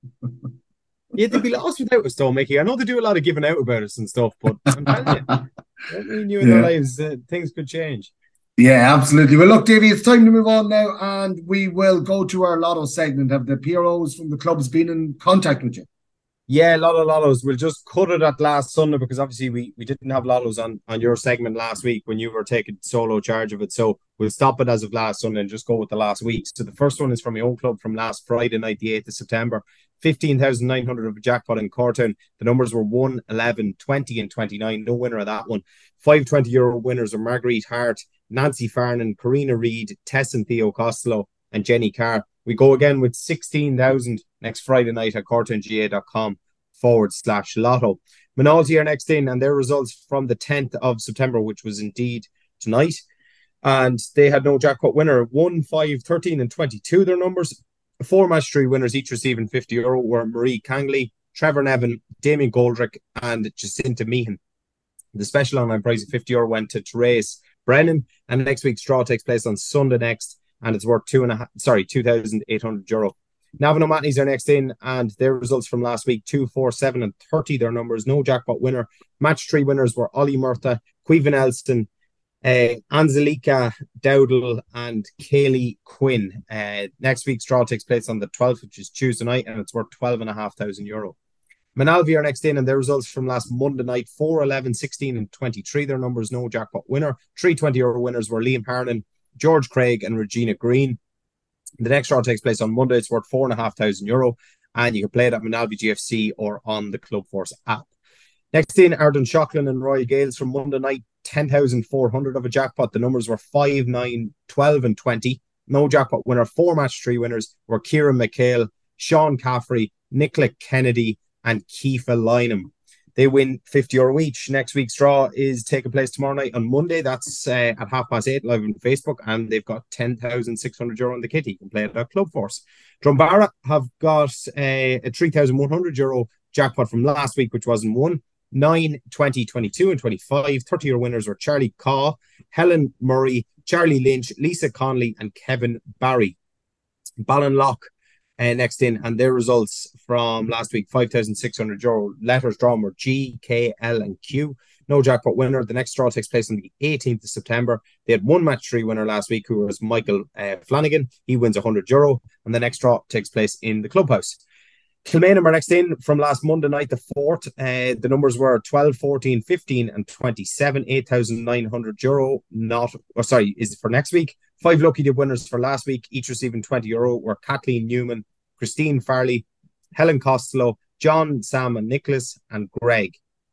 Yeah, they'd be lost without us, though, Mickey. I know they do a lot of giving out about us and stuff, but I'm telling you, I mean, you in Yeah. their lives, uh, things could change. Yeah, absolutely. Well, look, Davy, it's time to move on now, and we will go to our lotto segment. Have the P R Os from the clubs been in contact with you? Yeah, a lot of lottos. We'll just cut it at last Sunday because obviously we, we didn't have lottos on, on your segment last week when you were taking solo charge of it. So we'll stop it as of last Sunday and just go with the last week. So the first one is from my own club from last Friday night, the eighth of September. fifteen thousand nine hundred of a jackpot in Cortown. The numbers were one, eleven, twenty and twenty-nine. No winner of that one. Five twenty euro winners are Marguerite Hart, Nancy Farnan, Karina Reid, Tess and Theo Costello and Jenny Carr. We go again with sixteen thousand next Friday night at cortownga.com forward slash lotto. Minolty are next in, and their results from the tenth of September, which was indeed tonight. And they had no jackpot winner. one, five, thirteen and twenty-two, their numbers. Four match three winners, each receiving fifty euro, were Marie Kangley, Trevor Nevin, Damien Goldrick, and Jacinta Meehan. The special online prize of fifty euro went to Therese Brennan, and next week's draw takes place on Sunday next, and it's worth two and a half, sorry, two thousand eight hundred euro. Navan O'Mahony's are next in, and their results from last week, two, four, seven, and thirty, their numbers. No jackpot winner. Match three winners were Ollie Murtha, Queven Elston, uh, Anzelika Dowdle, and Kaylee Quinn. Uh, next week's draw takes place on the twelfth, which is Tuesday night, and it's worth twelve and a half thousand euro. Manalvi are next in, and their results from last Monday night, four, eleven, sixteen, and twenty-three, their numbers. No jackpot winner. Three twenty euro winners were Liam Harnan, George Craig, and Regina Green. The next draw takes place on Monday. It's worth four and a half thousand euro, and you can play it at Manalvi G F C or on the Club Force app. Next in are Dunshaughlin and Royal Gales from Monday night, ten thousand four hundred of a jackpot. The numbers were five, nine, twelve, and twenty. No jackpot winner. Four match three winners were Kieran McHale, Sean Caffrey, Nicola Kennedy, and Kiefa Lynham. They win fifty euro each. Next week's draw is taking place tomorrow night on Monday. That's uh, at half past eight live on Facebook, and they've got ten thousand six hundred euro in the kitty. You can play it at Club Force. Drumbarra have got uh, a three thousand one hundred euro jackpot from last week, which wasn't won. nine, twenty, twenty-two, and twenty-five. thirty euro winners were Charlie Caw, Helen Murray, Charlie Lynch, Lisa Conley, and Kevin Barry. Ballinlock Uh, next in, and their results from last week, five thousand six hundred euro. Letters drawn were G, K, L, and Q. No jackpot winner. The next draw takes place on the eighteenth of September. They had one match three winner last week, who was Michael uh, Flanagan. He wins one hundred euro, and the next draw takes place in the clubhouse. Kilmainham are next in from last Monday night, the fourth. Uh, the numbers were twelve, fourteen, fifteen, and twenty-seven. eight thousand nine hundred euro. Not, or sorry, is for next week. Five lucky dip winners for last week, each receiving twenty euro, were Kathleen Newman, Christine Farley, Helen Costello, John, Sam, and Nicholas, and Greg.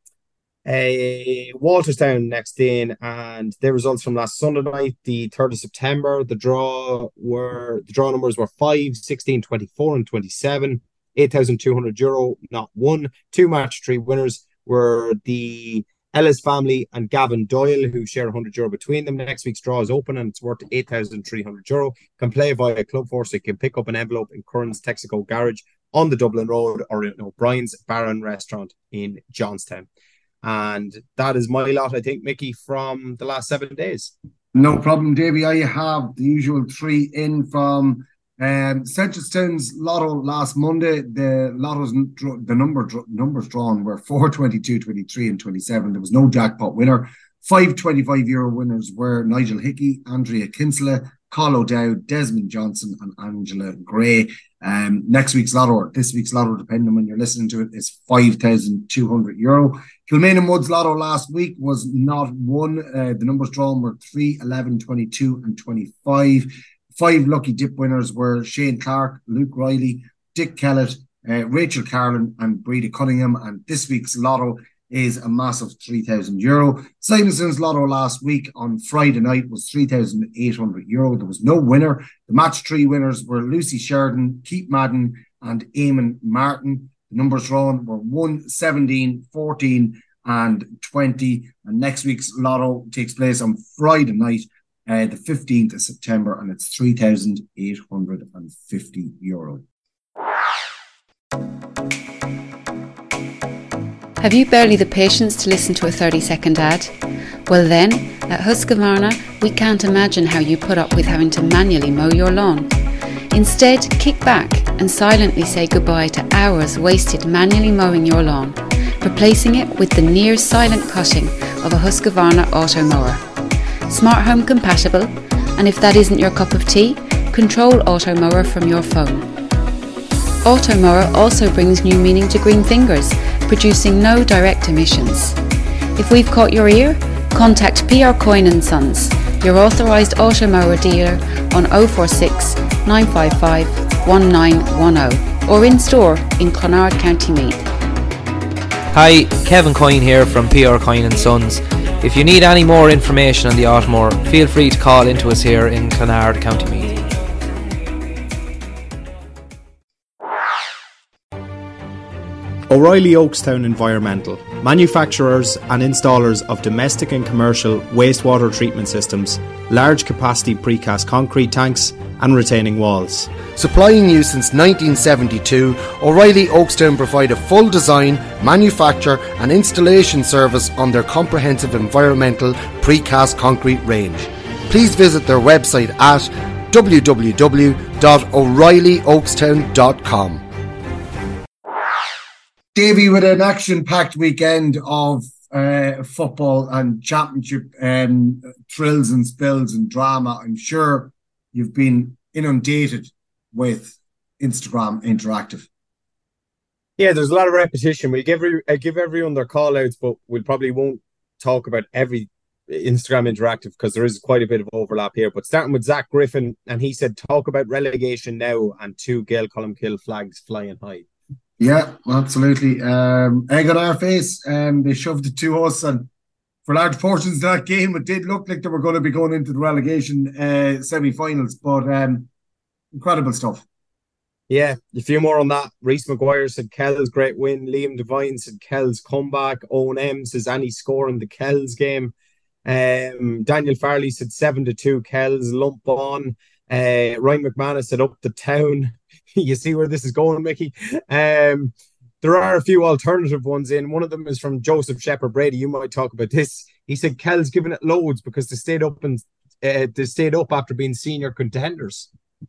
Uh, Walterstown next in, and their results from last Sunday night, the third of September. The draw were the draw numbers were five, sixteen, twenty-four, and twenty-seven. eight thousand two hundred euro, not one. Two match three winners were the Ellis family and Gavin Doyle, who share one hundred euro between them. Next week's draw is open, and it's worth eight thousand three hundred euro. You can play via Club Force. You can pick up an envelope in Curran's Texaco Garage on the Dublin Road, or in O'Brien's Baron Restaurant in Johnstown. And that is my lot, I think, Mickey, from the last seven days. No problem, Davey. I have the usual three in from Um, Seneschalstown's lotto last Monday. The lottos, the number numbers drawn were four, twenty-two, twenty-three, and twenty-seven. There was no jackpot winner. Five twenty-five euro winners were Nigel Hickey, Andrea Kinsella, Carl O'Dowd, Desmond Johnson, and Angela Gray. Um, next week's lotto, or this week's lotto, depending on when you're listening to it, is five thousand two hundred euro. Kilmainham Woods lotto last week was not won. Uh, the numbers drawn were three, eleven, twenty-two, and twenty-five. Five lucky dip winners were Shane Clark, Luke Riley, Dick Kellett, uh, Rachel Carlin, and Breda Cunningham. And this week's lotto is a massive three thousand euro. Simonstown's lotto last week on Friday night was three thousand eight hundred euro. There was no winner. The match three winners were Lucy Sheridan, Keith Madden, and Eamon Martin. The numbers drawn were one, seventeen, fourteen, and twenty. And next week's lotto takes place on Friday night, Uh, the fifteenth of September, and it's three thousand eight hundred fifty euro. Have you barely the patience to listen to a thirty second ad? Well then, at Husqvarna, we can't imagine how you put up with having to manually mow your lawn. Instead, kick back and silently say goodbye to hours wasted manually mowing your lawn, replacing it with the near silent cutting of a Husqvarna auto mower. Smart home compatible, and if that isn't your cup of tea, control auto mower from your phone. Auto mower also brings new meaning to green fingers, producing no direct emissions. If we've caught your ear, contact P R Coyne and Sons, your authorised auto mower dealer on oh four six, nine five five, one nine one oh or in store in Clonard, County Meath. Hi, Kevin Coyne here from P R Coyne and Sons. If you need any more information on the Automower, feel free to call into us here in Clonard, County Meath. O'Reilly Oakstown Environmental, manufacturers and installers of domestic and commercial wastewater treatment systems, large capacity precast concrete tanks and retaining walls. Supplying you since nineteen seventy-two, O'Reilly Oakstown provide a full design, manufacture and installation service on their comprehensive environmental precast concrete range. Please visit their website at w w w dot o'reilly oakstown dot com. Davy, with an action-packed weekend of uh, football and championship um, thrills and spills and drama, I'm sure you've been inundated with Instagram Interactive. Yeah, there's a lot of repetition. We give every, I give everyone their call-outs, but we probably won't talk about every Instagram Interactive because there is quite a bit of overlap here. But starting with Zach Griffin, and he said, talk about relegation now and two Gael Columkill flags flying high. Yeah, absolutely. Um, egg on our face. Um, they shoved it to us, and for large portions of that game, it did look like they were going to be going into the relegation uh, semi-finals. But um, incredible stuff. Yeah, a few more on that. Reece Maguire said Kells great win. Liam Devine said Kells comeback. Owen M says any score in the Kells game. Um, Daniel Farley said seven to two Kells. Lump on. Uh, Ryan McManus said up the town. You see where this is going, Mickey. Um, there are a few alternative ones in. One of them is from Joseph Shepherd Brady. You might talk about this. He said Kells giving it loads because they stayed up and uh, they stayed up after being senior contenders.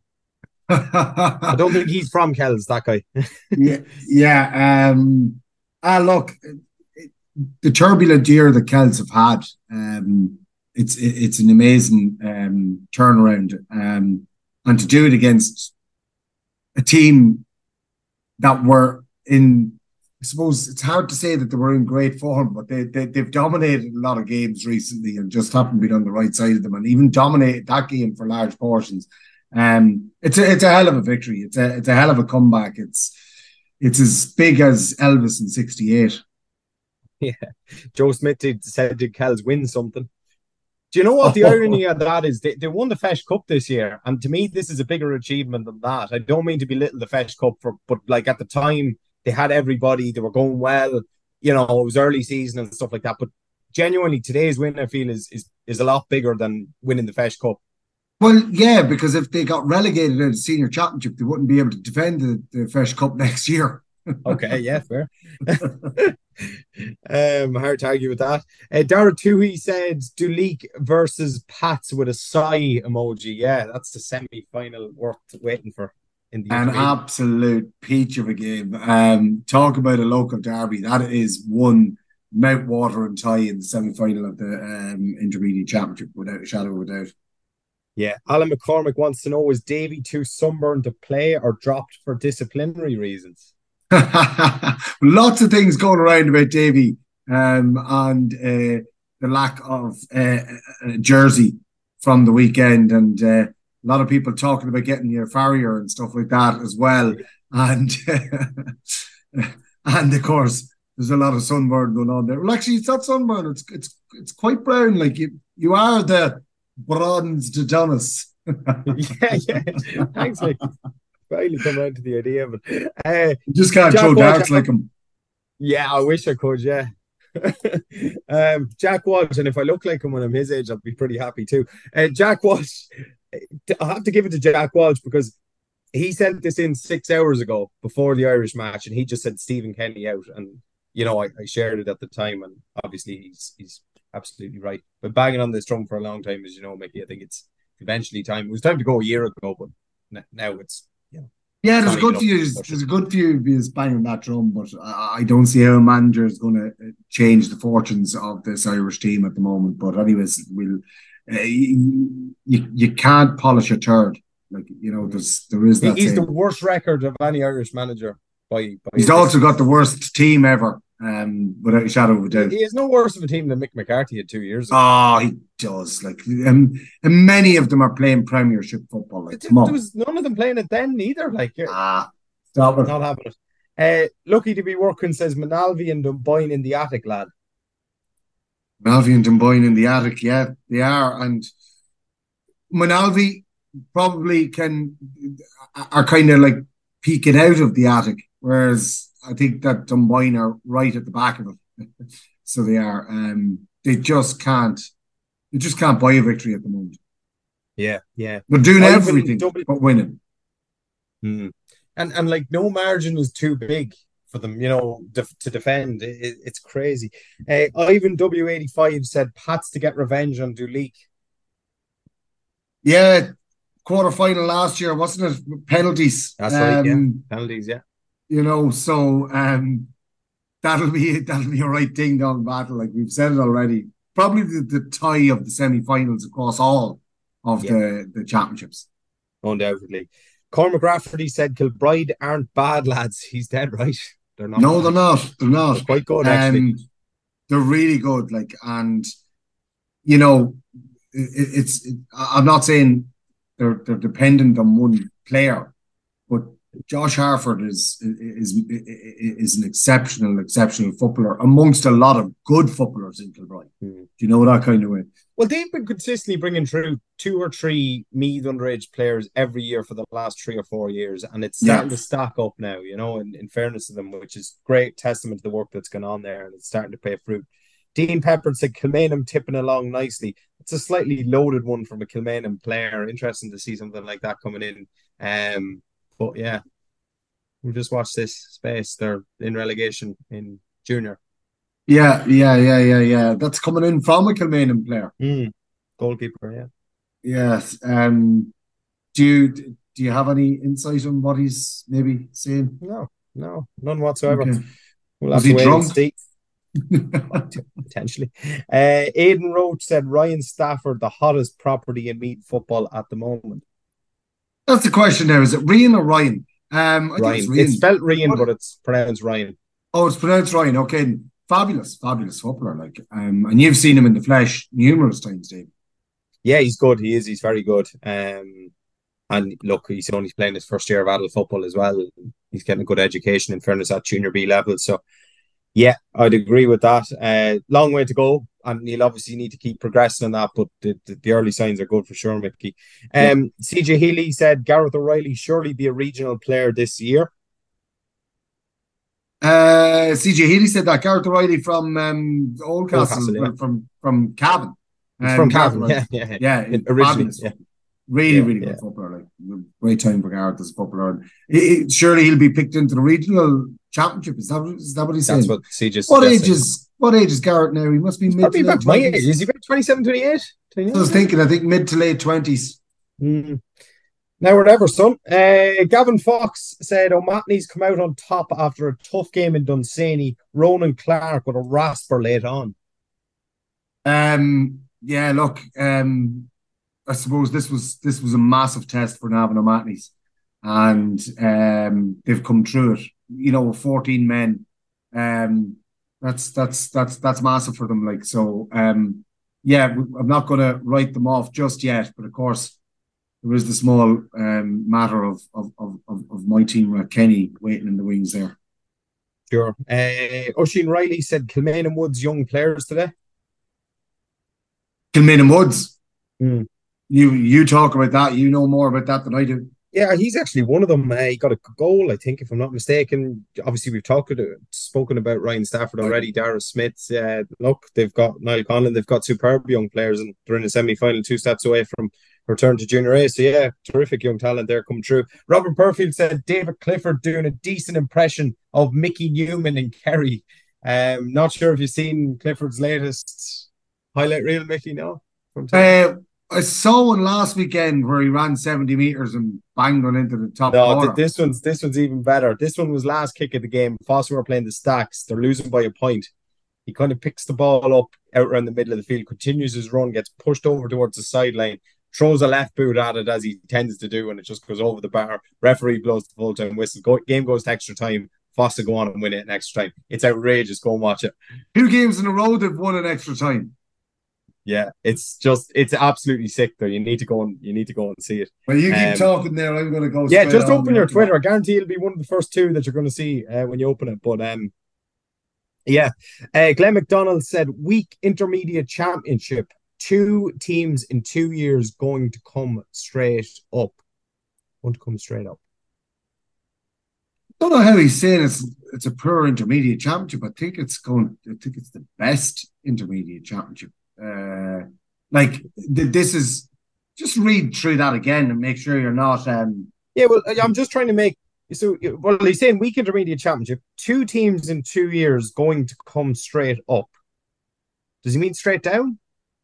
I don't think he's from Kells, that guy. yeah, yeah. Um, ah, look, the turbulent year that Kells have had, um, it's it's an amazing um, turnaround, um, and to do it against a team that were in, I suppose it's hard to say that they were in great form, but they, they, they've dominated a lot of games recently and just haven't been on the right side of them, and even dominated that game for large portions. Um, it's a, it's a hell of a victory. It's a, it's a hell of a comeback. It's, it's as big as Elvis in sixty-eight. Yeah. Joe Smith did, said, did Kells win something? Do you know what the irony of that is? They, they won the Feis Cup this year, and to me, this is a bigger achievement than that. I don't mean to belittle the Feis Cup, for, but like at the time, they had everybody, they were going well, you know, it was early season and stuff like that. But genuinely, today's win, I feel, is is is a lot bigger than winning the Feis Cup. Well, yeah, because if they got relegated out of the senior championship, they wouldn't be able to defend the, the Feis Cup next year. Okay, yeah, fair. um, hard to argue with that. Uh, Dara Toohey said Duleek versus Pats with a sigh emoji. Yeah, that's the semi-final worth waiting for. In the An absolute peach of a game. Um, talk about a local derby. That is one mouth-watering tie in the semi-final of the um, Intermediate Championship, without a shadow of a doubt. Yeah, Alan McCormick wants to know, is Davy too sunburned to play or dropped for disciplinary reasons? Lots of things going around about Davy um, and uh, the lack of uh, a jersey from the weekend, and uh, a lot of people talking about getting your farrier and stuff like that as well. And and of course, there's a lot of sunburn going on there. Well, actually, it's not sunburn; it's it's it's quite brown. Like you, you are the bronzed Adonis. yeah, yeah. Thanks, Mick. Finally come around to the idea of it. Uh, you just can't Jack throw Walsh, darts like him. Yeah, I wish I could, yeah. um, Jack Walsh, and if I look like him when I'm his age, I'll be pretty happy too. Uh, Jack Walsh, I have to give it to Jack Walsh because he sent this in six hours ago before the Irish match, and he just said Stephen Kenny out. And you know, I, I shared it at the time, and obviously he's he's absolutely right. But banging on this drum for a long time, as you know, Mickey, I think it's eventually time. It was time to go a year ago, but now it's, you know. Yeah, there's a good few. There's a good few views banging that drum, but I, I don't see how a manager is going to change the fortunes of this Irish team at the moment. But anyways, we'll uh, you, you can't polish a turd. Like, you know, there's there is that. He's saying. the worst record of any Irish manager. By, by he's also got the worst team ever, um, without a shadow of a doubt. He has no worse of a team than Mick McCarthy had two years ago. Oh, he does. Like, um, and many of them are playing Premiership football. Like, there, come on. There was none of them playing it then either. Like, ah, stop it. Not having it. Uh, lucky to be working, says Manalvi and Dunboyne in the attic, lad. Manalvi and Dunboyne in the attic, yeah, they are. And Manalvi probably can are kind of like peeking out of the attic, whereas I think that Dunboyne are right at the back of it. So they are. Um, they just can't. They just can't buy a victory at the moment. Yeah, yeah. They're doing Ivan everything W- but winning. Hmm. And and like no margin is too big for them, you know, def- to defend. It, it, it's crazy. Uh, Ivan W eighty-five said Pats to get revenge on Duleek. Yeah, quarter final last year, wasn't it? Penalties. That's right. Um, Yeah, penalties. Yeah. You know, so um, that'll be that'll be a right ding dong battle. Like we've said it already. Probably the, the tie of the semi-finals across all of yeah. the the championships. Undoubtedly. Cormac Rafferty said Kilbride aren't bad lads. He's dead right. They're not. No, bad. they're not. They're not. They're quite good, actually. Um, they're really good. Like, and you know, it, it's. It, I'm not saying they're they're dependent on one player, but Josh Harford is is is an exceptional, exceptional footballer amongst a lot of good footballers in Kilbride. Mm. Do you know that kind of way? Well, they've been consistently bringing through two or three Meath underage players every year for the last three or four years, and it's starting yeah. to stack up now, you know, in, in fairness to them, which is great testament to the work that's gone on there, and it's starting to pay fruit. Dean Peppard said Kilmainham tipping along nicely. It's a slightly loaded one from a Kilmainham player. Interesting to see something like that coming in. Um, but yeah, we'll just watch this space. They're in relegation in junior. Yeah, yeah, yeah, yeah, yeah. That's coming in from a Kilmainham player. Mm. Goalkeeper, yeah. Yes. Um, do you do you have any insight on what he's maybe saying? No, no, none whatsoever. Okay. We'll Was have he to wait drunk? and see. Potentially. Uh, Aidan Roach said Ryan Stafford, the hottest property in Meath football at the moment. That's the question now. Is it Ryan or Ryan? Um, I Ryan. Think it's, Ryan. It's spelled Ryan, but it's pronounced Ryan. Oh, it's pronounced Ryan. Okay. Fabulous, fabulous footballer. Like, um, and you've seen him in the flesh numerous times, Dave. Yeah, he's good. He is. He's very good. Um, and look, he's only playing his first year of adult football as well. He's getting a good education, in fairness, at junior B level. So, yeah, I'd agree with that. Uh, long way to go, and he'll obviously need to keep progressing on that. But the, the, the early signs are good for sure, Mickey. Um, yeah. C J Healy said Gareth O'Reilly surely be a regional player this year. Uh, C J Healy said that. Gareth O'Reilly from um, Oldcastle, Oldcastle yeah. from from Cavan. Um, from Cavan, yeah, yeah, yeah. yeah originally, yeah. Really, yeah, really good yeah. footballer. Like, great time for Gareth as a footballer. He, he, surely he'll be picked into the regional championship. Is that is that what he's That's saying? What C J what age is what age is Gareth now? He must be he's mid to late my age. Is he about twenty-seven, twenty-eight? I was thinking. I think mid to late twenties. Mm. Now, whatever, son. Uh, Gavin Fox said O'Mahony's come out on top after a tough game in Dunsany. Ronan Clark with a rasper late on. Um. Yeah. Look. Um. I suppose this was this was a massive test for Navan O'Mahony's, and um, they've come through it. You know, fourteen men. Um. That's that's that's that's massive for them. Like so. Um. Yeah. I'm not going to write them off just yet, but of course. There is the small um, matter of, of of of my team, uh, Kenny, waiting in the wings there. Sure. Uh, Oisin Riley said Kilmainham Woods young players today. Kilmainham Woods. Mm. You you talk about that. You know more about that than I do. Yeah, he's actually one of them. Uh, he got a goal, I think, if I'm not mistaken. Obviously, we've talked uh, spoken about Ryan Stafford already. Dara Smith. Uh, look, they've got Niall Conlon. They've got superb young players, and they're in the semi-final, two steps away from return to junior A. So yeah, terrific young talent there coming through. Robert Perfield said David Clifford doing a decent impression of Mickey Newman in Kerry. Um, not sure if you've seen Clifford's latest highlight reel, Mickey, no? From uh, I saw one last weekend where he ran seventy metres and banged one into the top no, corner. Th- this one's this one's even better. This one was last kick of the game. Foster were playing the Stacks. They're losing by a point. He kind of picks the ball up out around the middle of the field, continues his run, gets pushed over towards the sideline, throws a left boot at it as he tends to do, and it just goes over the bar. Referee blows the full-time whistle. Go- game goes to extra time. Foster go on and win it in extra time. It's outrageous. Go and watch it. Two games in a row they've won in extra time. Yeah, it's just it's absolutely sick though. You need to go and you need to go and see it. Well, you keep um, talking there. I'm going to go. Yeah, just open your that. Twitter. I guarantee it'll be one of the first two that you're going to see uh, when you open it. But um, yeah, uh, Glenn McDonald said weak intermediate championship. Two teams in two years going to come straight up. Want to come straight up. I don't know how he's saying it's it's a poor intermediate championship. I think it's going. I think it's the best intermediate championship. Uh, like th- this is just read through that again and make sure you're not. Um, yeah, well, I'm just trying to make so. Well, he's saying weak intermediate championship. Two teams in two years going to come straight up. Does he mean straight down?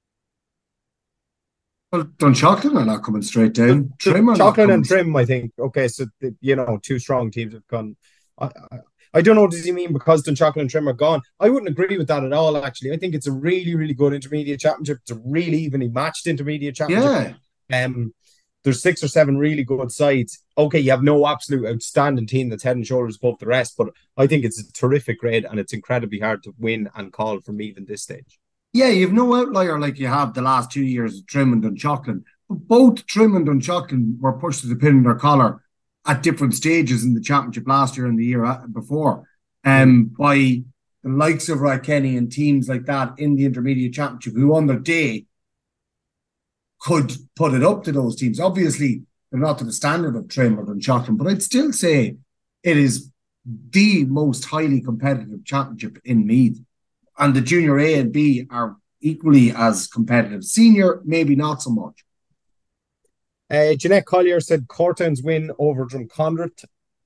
Well, Dunshaughlin are not coming straight down. Trim Dunshaughlin and Trim, I think. Okay, so the, you know, two strong teams have gone. I, I, I don't know. Does he mean because Dunshaughlin and Trim are gone? I wouldn't agree with that at all. Actually, I think it's a really, really good intermediate championship. It's a really evenly matched intermediate championship. Yeah. Um, there's six or seven really good sides. Okay, you have no absolute outstanding team that's head and shoulders above the rest, but I think it's a terrific grade and it's incredibly hard to win and call from even this stage. Yeah, you've no outlier like you have the last two years of Trim and Dunshaughlin. Both Trim and Dunshaughlin were pushed to the pin in their collar at different stages in the championship last year and the year before, um, mm. by the likes of Rathkenny and teams like that in the intermediate championship who on their day could put it up to those teams. Obviously, they're not to the standard of Trim or Dunshaughlin, but I'd still say it is the most highly competitive championship in Meath. And the junior A and B are equally as competitive. Senior, maybe not so much. Uh, Jeanette Collier said Cortown's win over Drumcondra.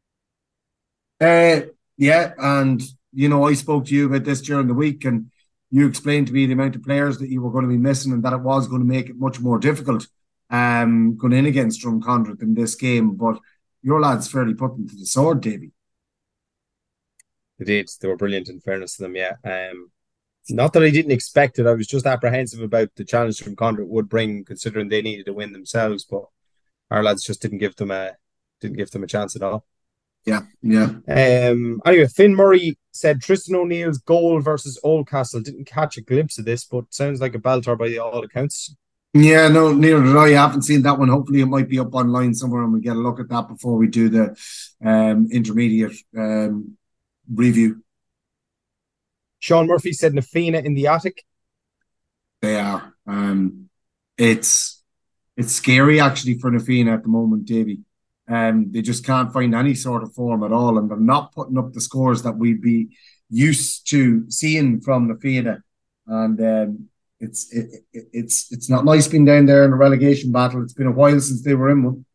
Uh, yeah, and, you know, I spoke to you about this during the week and you explained to me the amount of players that you were going to be missing and that it was going to make it much more difficult um, going in against Drumcondra in this game. But your lads fairly put them to the sword, Davy. They did. They were brilliant in fairness to them, yeah. Um, Not that I didn't expect it. I was just apprehensive about the challenge Drumcondra would bring, considering they needed to win themselves. But our lads just didn't give them a didn't give them a chance at all. Yeah, yeah. Um. Anyway, Finn Murray said Tristan O'Neill's goal versus Oldcastle. Didn't catch a glimpse of this, but sounds like a belter by all accounts. Yeah, no, neither did I. I haven't seen that one. Hopefully, it might be up online somewhere, and we'll get a look at that before we do the um intermediate um review. Sean Murphy said Nafina in the attic. They are. Um, it's it's scary actually for Nafina at the moment, Davy. Um, they just can't find any sort of form at all, and they're not putting up the scores that we'd be used to seeing from Nafina. And um, it's it, it, it's it's not nice being down there in a relegation battle. It's been a while since they were in one.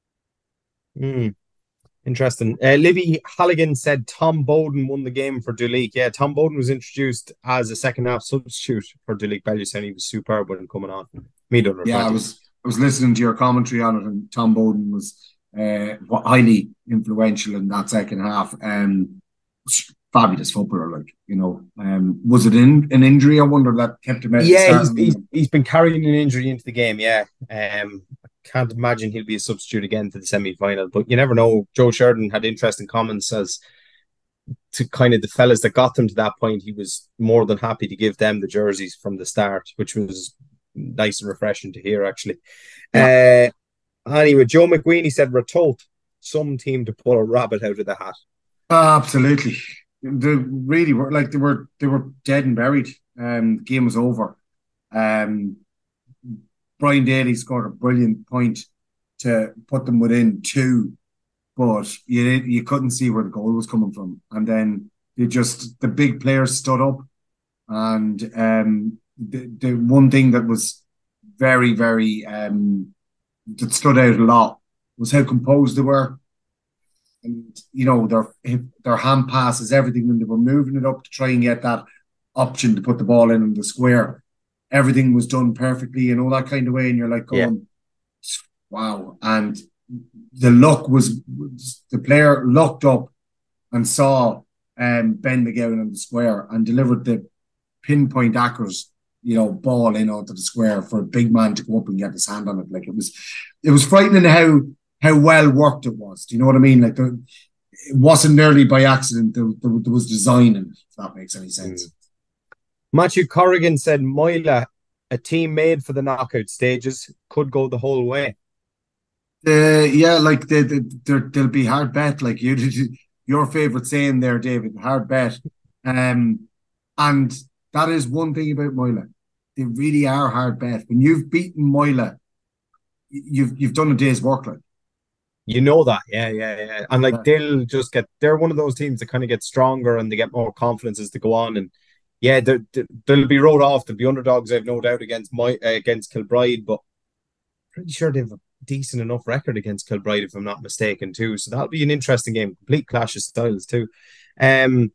Hmm. Interesting. Uh, Livy Halligan said Tom Bowden won the game for Duleek. Yeah, Tom Bowden was introduced as a second half substitute for Duleek Bellewstown. He was superb when coming on. Me don't Yeah, I was I was listening to your commentary on it, and Tom Bowden was uh, highly influential in that second half. Um, fabulous footballer, like, you know. Um, was it in an injury? I wonder that kept him out. Yeah, he's, he's he's been carrying an injury into the game. Yeah. Um. Can't imagine he'll be a substitute again for the semi-final, but you never know. Joe Sheridan had interesting comments as to kind of the fellas that got them to that point. He was more than happy to give them the jerseys from the start, which was nice and refreshing to hear, actually. Yeah. Uh, anyway, Joe McWeeny said Ratoath, some team to pull a rabbit out of the hat. Uh, absolutely. They really were, like, they were they were dead and buried. Um, the game was over. Um. Brian Daly scored a brilliant point to put them within two, but you you couldn't see where the goal was coming from. And then they just the big players stood up, and um, the the one thing that was very very um that stood out a lot was how composed they were. and you know their their hand passes, everything when they were moving it up to try and get that option to put the ball in, in the square. Everything was done perfectly, you know, that kind of way, and you're like going, yeah. Wow. And the luck was, was the player looked up and saw um, Ben McGowan in the square and delivered the pinpoint accurate, you know, ball in onto the square for a big man to go up and get his hand on it. Like it was, it was frightening how how well worked it was. Do you know what I mean? Like the, it wasn't nearly by accident. There, there, there was design in it, if that makes any sense. Mm. Matthew Corrigan said, Moyla, a team made for the knockout stages, could go the whole way. Uh, yeah, like they, they, they'll be hard bet. Like you, your favourite saying there, David, hard bet. Um, and that is one thing about Moyla. They really are hard bet. When you've beaten Moyla, you've you've done a day's work. Like you know that, yeah, yeah, yeah. And like yeah. they'll just get. They're one of those teams that kind of get stronger and they get more confidence as they go on. And yeah, they'll, they'll be wrote off. They'll be underdogs, I've no doubt, against my uh, against Kilbride, but pretty sure they've a decent enough record against Kilbride, if I'm not mistaken, too. So that'll be an interesting game. Complete clash of styles, too. Um,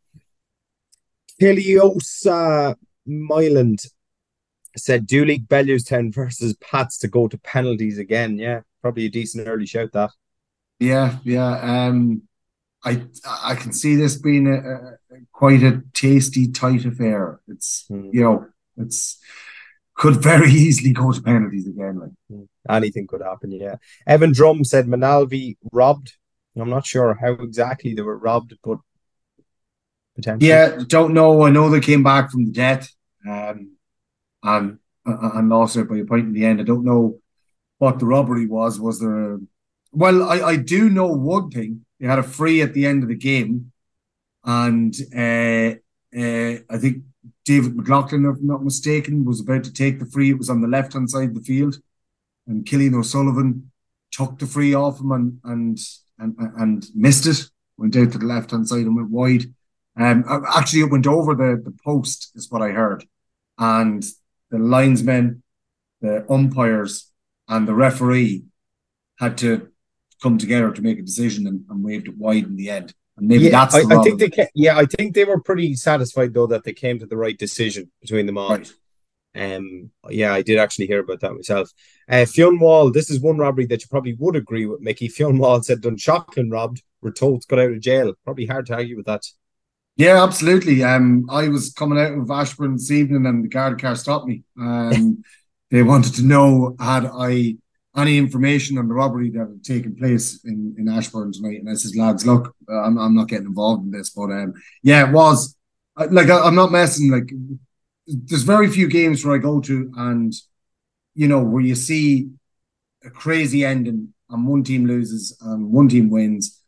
Kiliosa Myland said Duleek Bellewstown versus Pats to go to penalties again. Yeah, probably a decent early shout, that. Yeah, yeah. Um, I I can see this being a, a quite a tasty, tight affair. It's hmm. you know, it's could very easily go to penalties again. Like hmm. anything could happen. Yeah. Evan Drum said Manalvi robbed. I'm not sure how exactly they were robbed, but potentially. Yeah, don't know. I know they came back from the death, um, and and lost it by a point in the end. I don't know what the robbery was. Was there? A, well, I I do know one thing. They had a free at the end of the game, and uh, uh, I think David McLaughlin, if I'm not mistaken, was about to take the free. It was on the left-hand side of the field, and Killian O'Sullivan took the free off him and and and, and missed it, went out to the left-hand side and went wide. Um, actually, it went over the, the post, is what I heard. And the linesmen, the umpires, and the referee had to come together to make a decision and, and waved it wide in the end. And maybe yeah, that's the I, I think they came, yeah, I think they were pretty satisfied though that they came to the right decision between them all. Right. Um, yeah, I did actually hear about that myself. Uh, Fionn Wall, this is one robbery that you probably would agree with, Mickey. Fionn Wall said Dunshaughlin robbed, Ratoath got out of jail. Probably hard to argue with that. Yeah, absolutely. Um, I was coming out of Ashburn this evening and the guard car stopped me. Um, they wanted to know had I any information on the robbery that had taken place in, in Ashburn tonight. And I said, lads, look, I'm, I'm not getting involved in this. But um, yeah, it was. Like, I, I'm not messing. Like, there's very few games where I go to and, you know, where you see a crazy ending and one team loses and one team wins.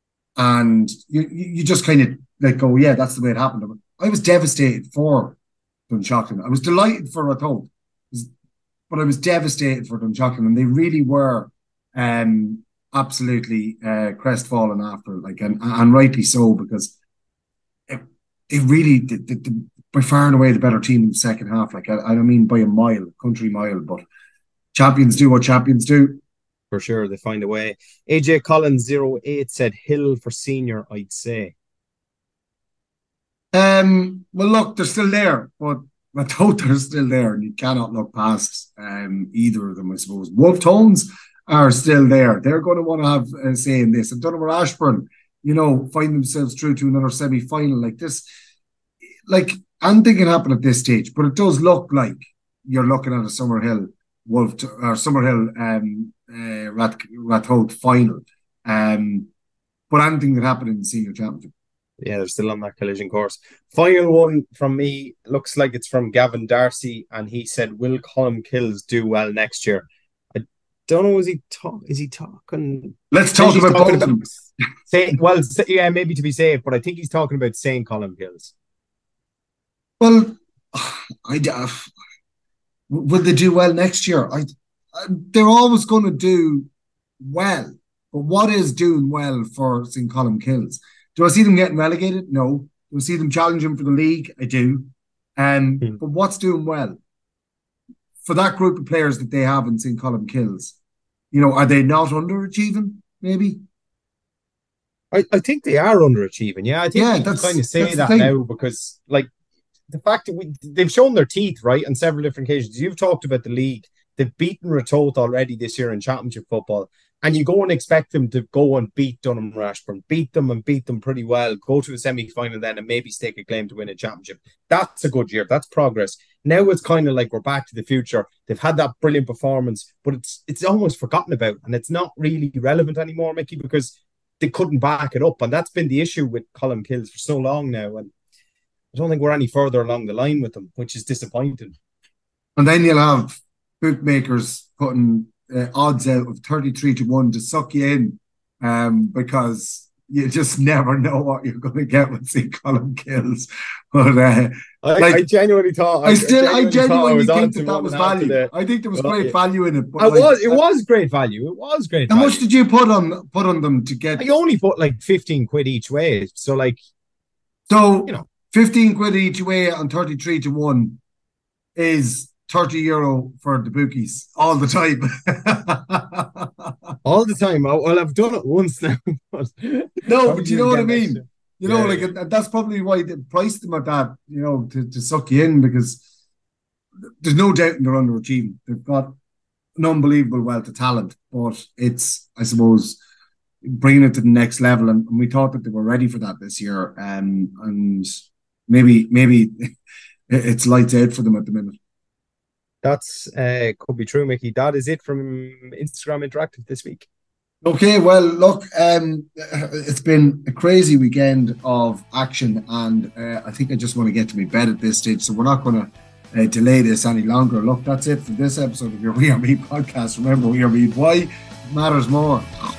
And you, you just kind of like go, yeah, that's the way it happened. I was devastated for Dunshaughlin. I was delighted for Ratoath, but I was devastated for Dunshaughlin, and they really were um, absolutely uh, crestfallen after, like, and, and rightly so, because it, it really, the, the, the, by far and away, the better team in the second half. Like, I, I don't mean by a mile, country mile, but champions do what champions do. For sure, they find a way. A J Collins zero eight said Hill for senior, I'd say. Um, well, look, they're still there, but I thought they're still there, and you cannot look past um, either of them, I suppose. Wolf Tones are still there. They're going to want to have a say in this. And Donovan Ashburn, you know, find themselves through to another semi-final like this. Like, anything can happen at this stage, but it does look like you're looking at a Summerhill Wolf or Summerhill um, uh, Rat, Ratoath final. Um, but anything can happen in the senior championship. Yeah, they're still on that collision course. Final one from me, looks like it's from Gavin Darcy, and he said, will Colmcilles do well next year? I don't know, is he talk is he talking Let's talk about both of them. Say, well, yeah, maybe to be safe, but I think he's talking about Saint Colmcilles. Well, I uh, will they do well next year? I, I they're always going to do well, but what is doing well for Saint Colmcilles? Do I see them getting relegated? No. Do I see them challenging for the league? I do. Um, mm. But what's doing well? For that group of players that they have in Saint Colmcilles, you know, are they not underachieving, maybe? I, I think they are underachieving. Yeah, I think Yeah, you can that's- kind of say that's the that thing. now because, like, the fact that we they've shown their teeth, right, on several different occasions. You've talked about the league. They've beaten Ratoath already this year in championship football. And you go and expect them to go and beat Dunham Rashburn, beat them and beat them pretty well, go to a semi-final then and maybe stake a claim to win a championship. That's a good year. That's progress. Now it's kind of like we're back to the future. They've had that brilliant performance, but it's it's almost forgotten about. And it's not really relevant anymore, Mickey, because they couldn't back it up. And that's been the issue with Colmcille for so long now. And I don't think we're any further along the line with them, which is disappointing. And then you'll have bookmakers putting uh, odds out of thirty-three to one to suck you in, um, because you just never know what you're going to get with Saint Colmcille's. But uh, I, like, I genuinely thought I still, I genuinely, thought I genuinely was on think to that that one was after value. the- I think there was Well, great yeah. value in it. But It like, was, it uh, was great value. It was great How value. much did you put on put on them to get? I only put like fifteen quid each way. So, like, So you know, fifteen quid each way on thirty-three to one is thirty euro for the bookies all the time. all the time. I- Well, I've done it once now. but No, Probably but you know what I didn't get mean. next You know, Yeah, like yeah. and that's probably why they priced them at that. You know, to, to suck you in, because there's no doubt they're underachieving. They've got an unbelievable wealth of talent, but it's, I suppose, bringing it to the next level. And, and we thought that they were ready for that this year. Um, and maybe, maybe it's lights out for them at the minute. That's uh, could be true, Mickey. That is it from Instagram Interactive this week. Okay, well, look, um, it's been a crazy weekend of action, and uh, I think I just want to get to my bed at this stage, so we're not going to uh, delay this any longer. Look, that's it for this episode of your We Are Me podcast. Remember, We Are Me. Why? It matters more.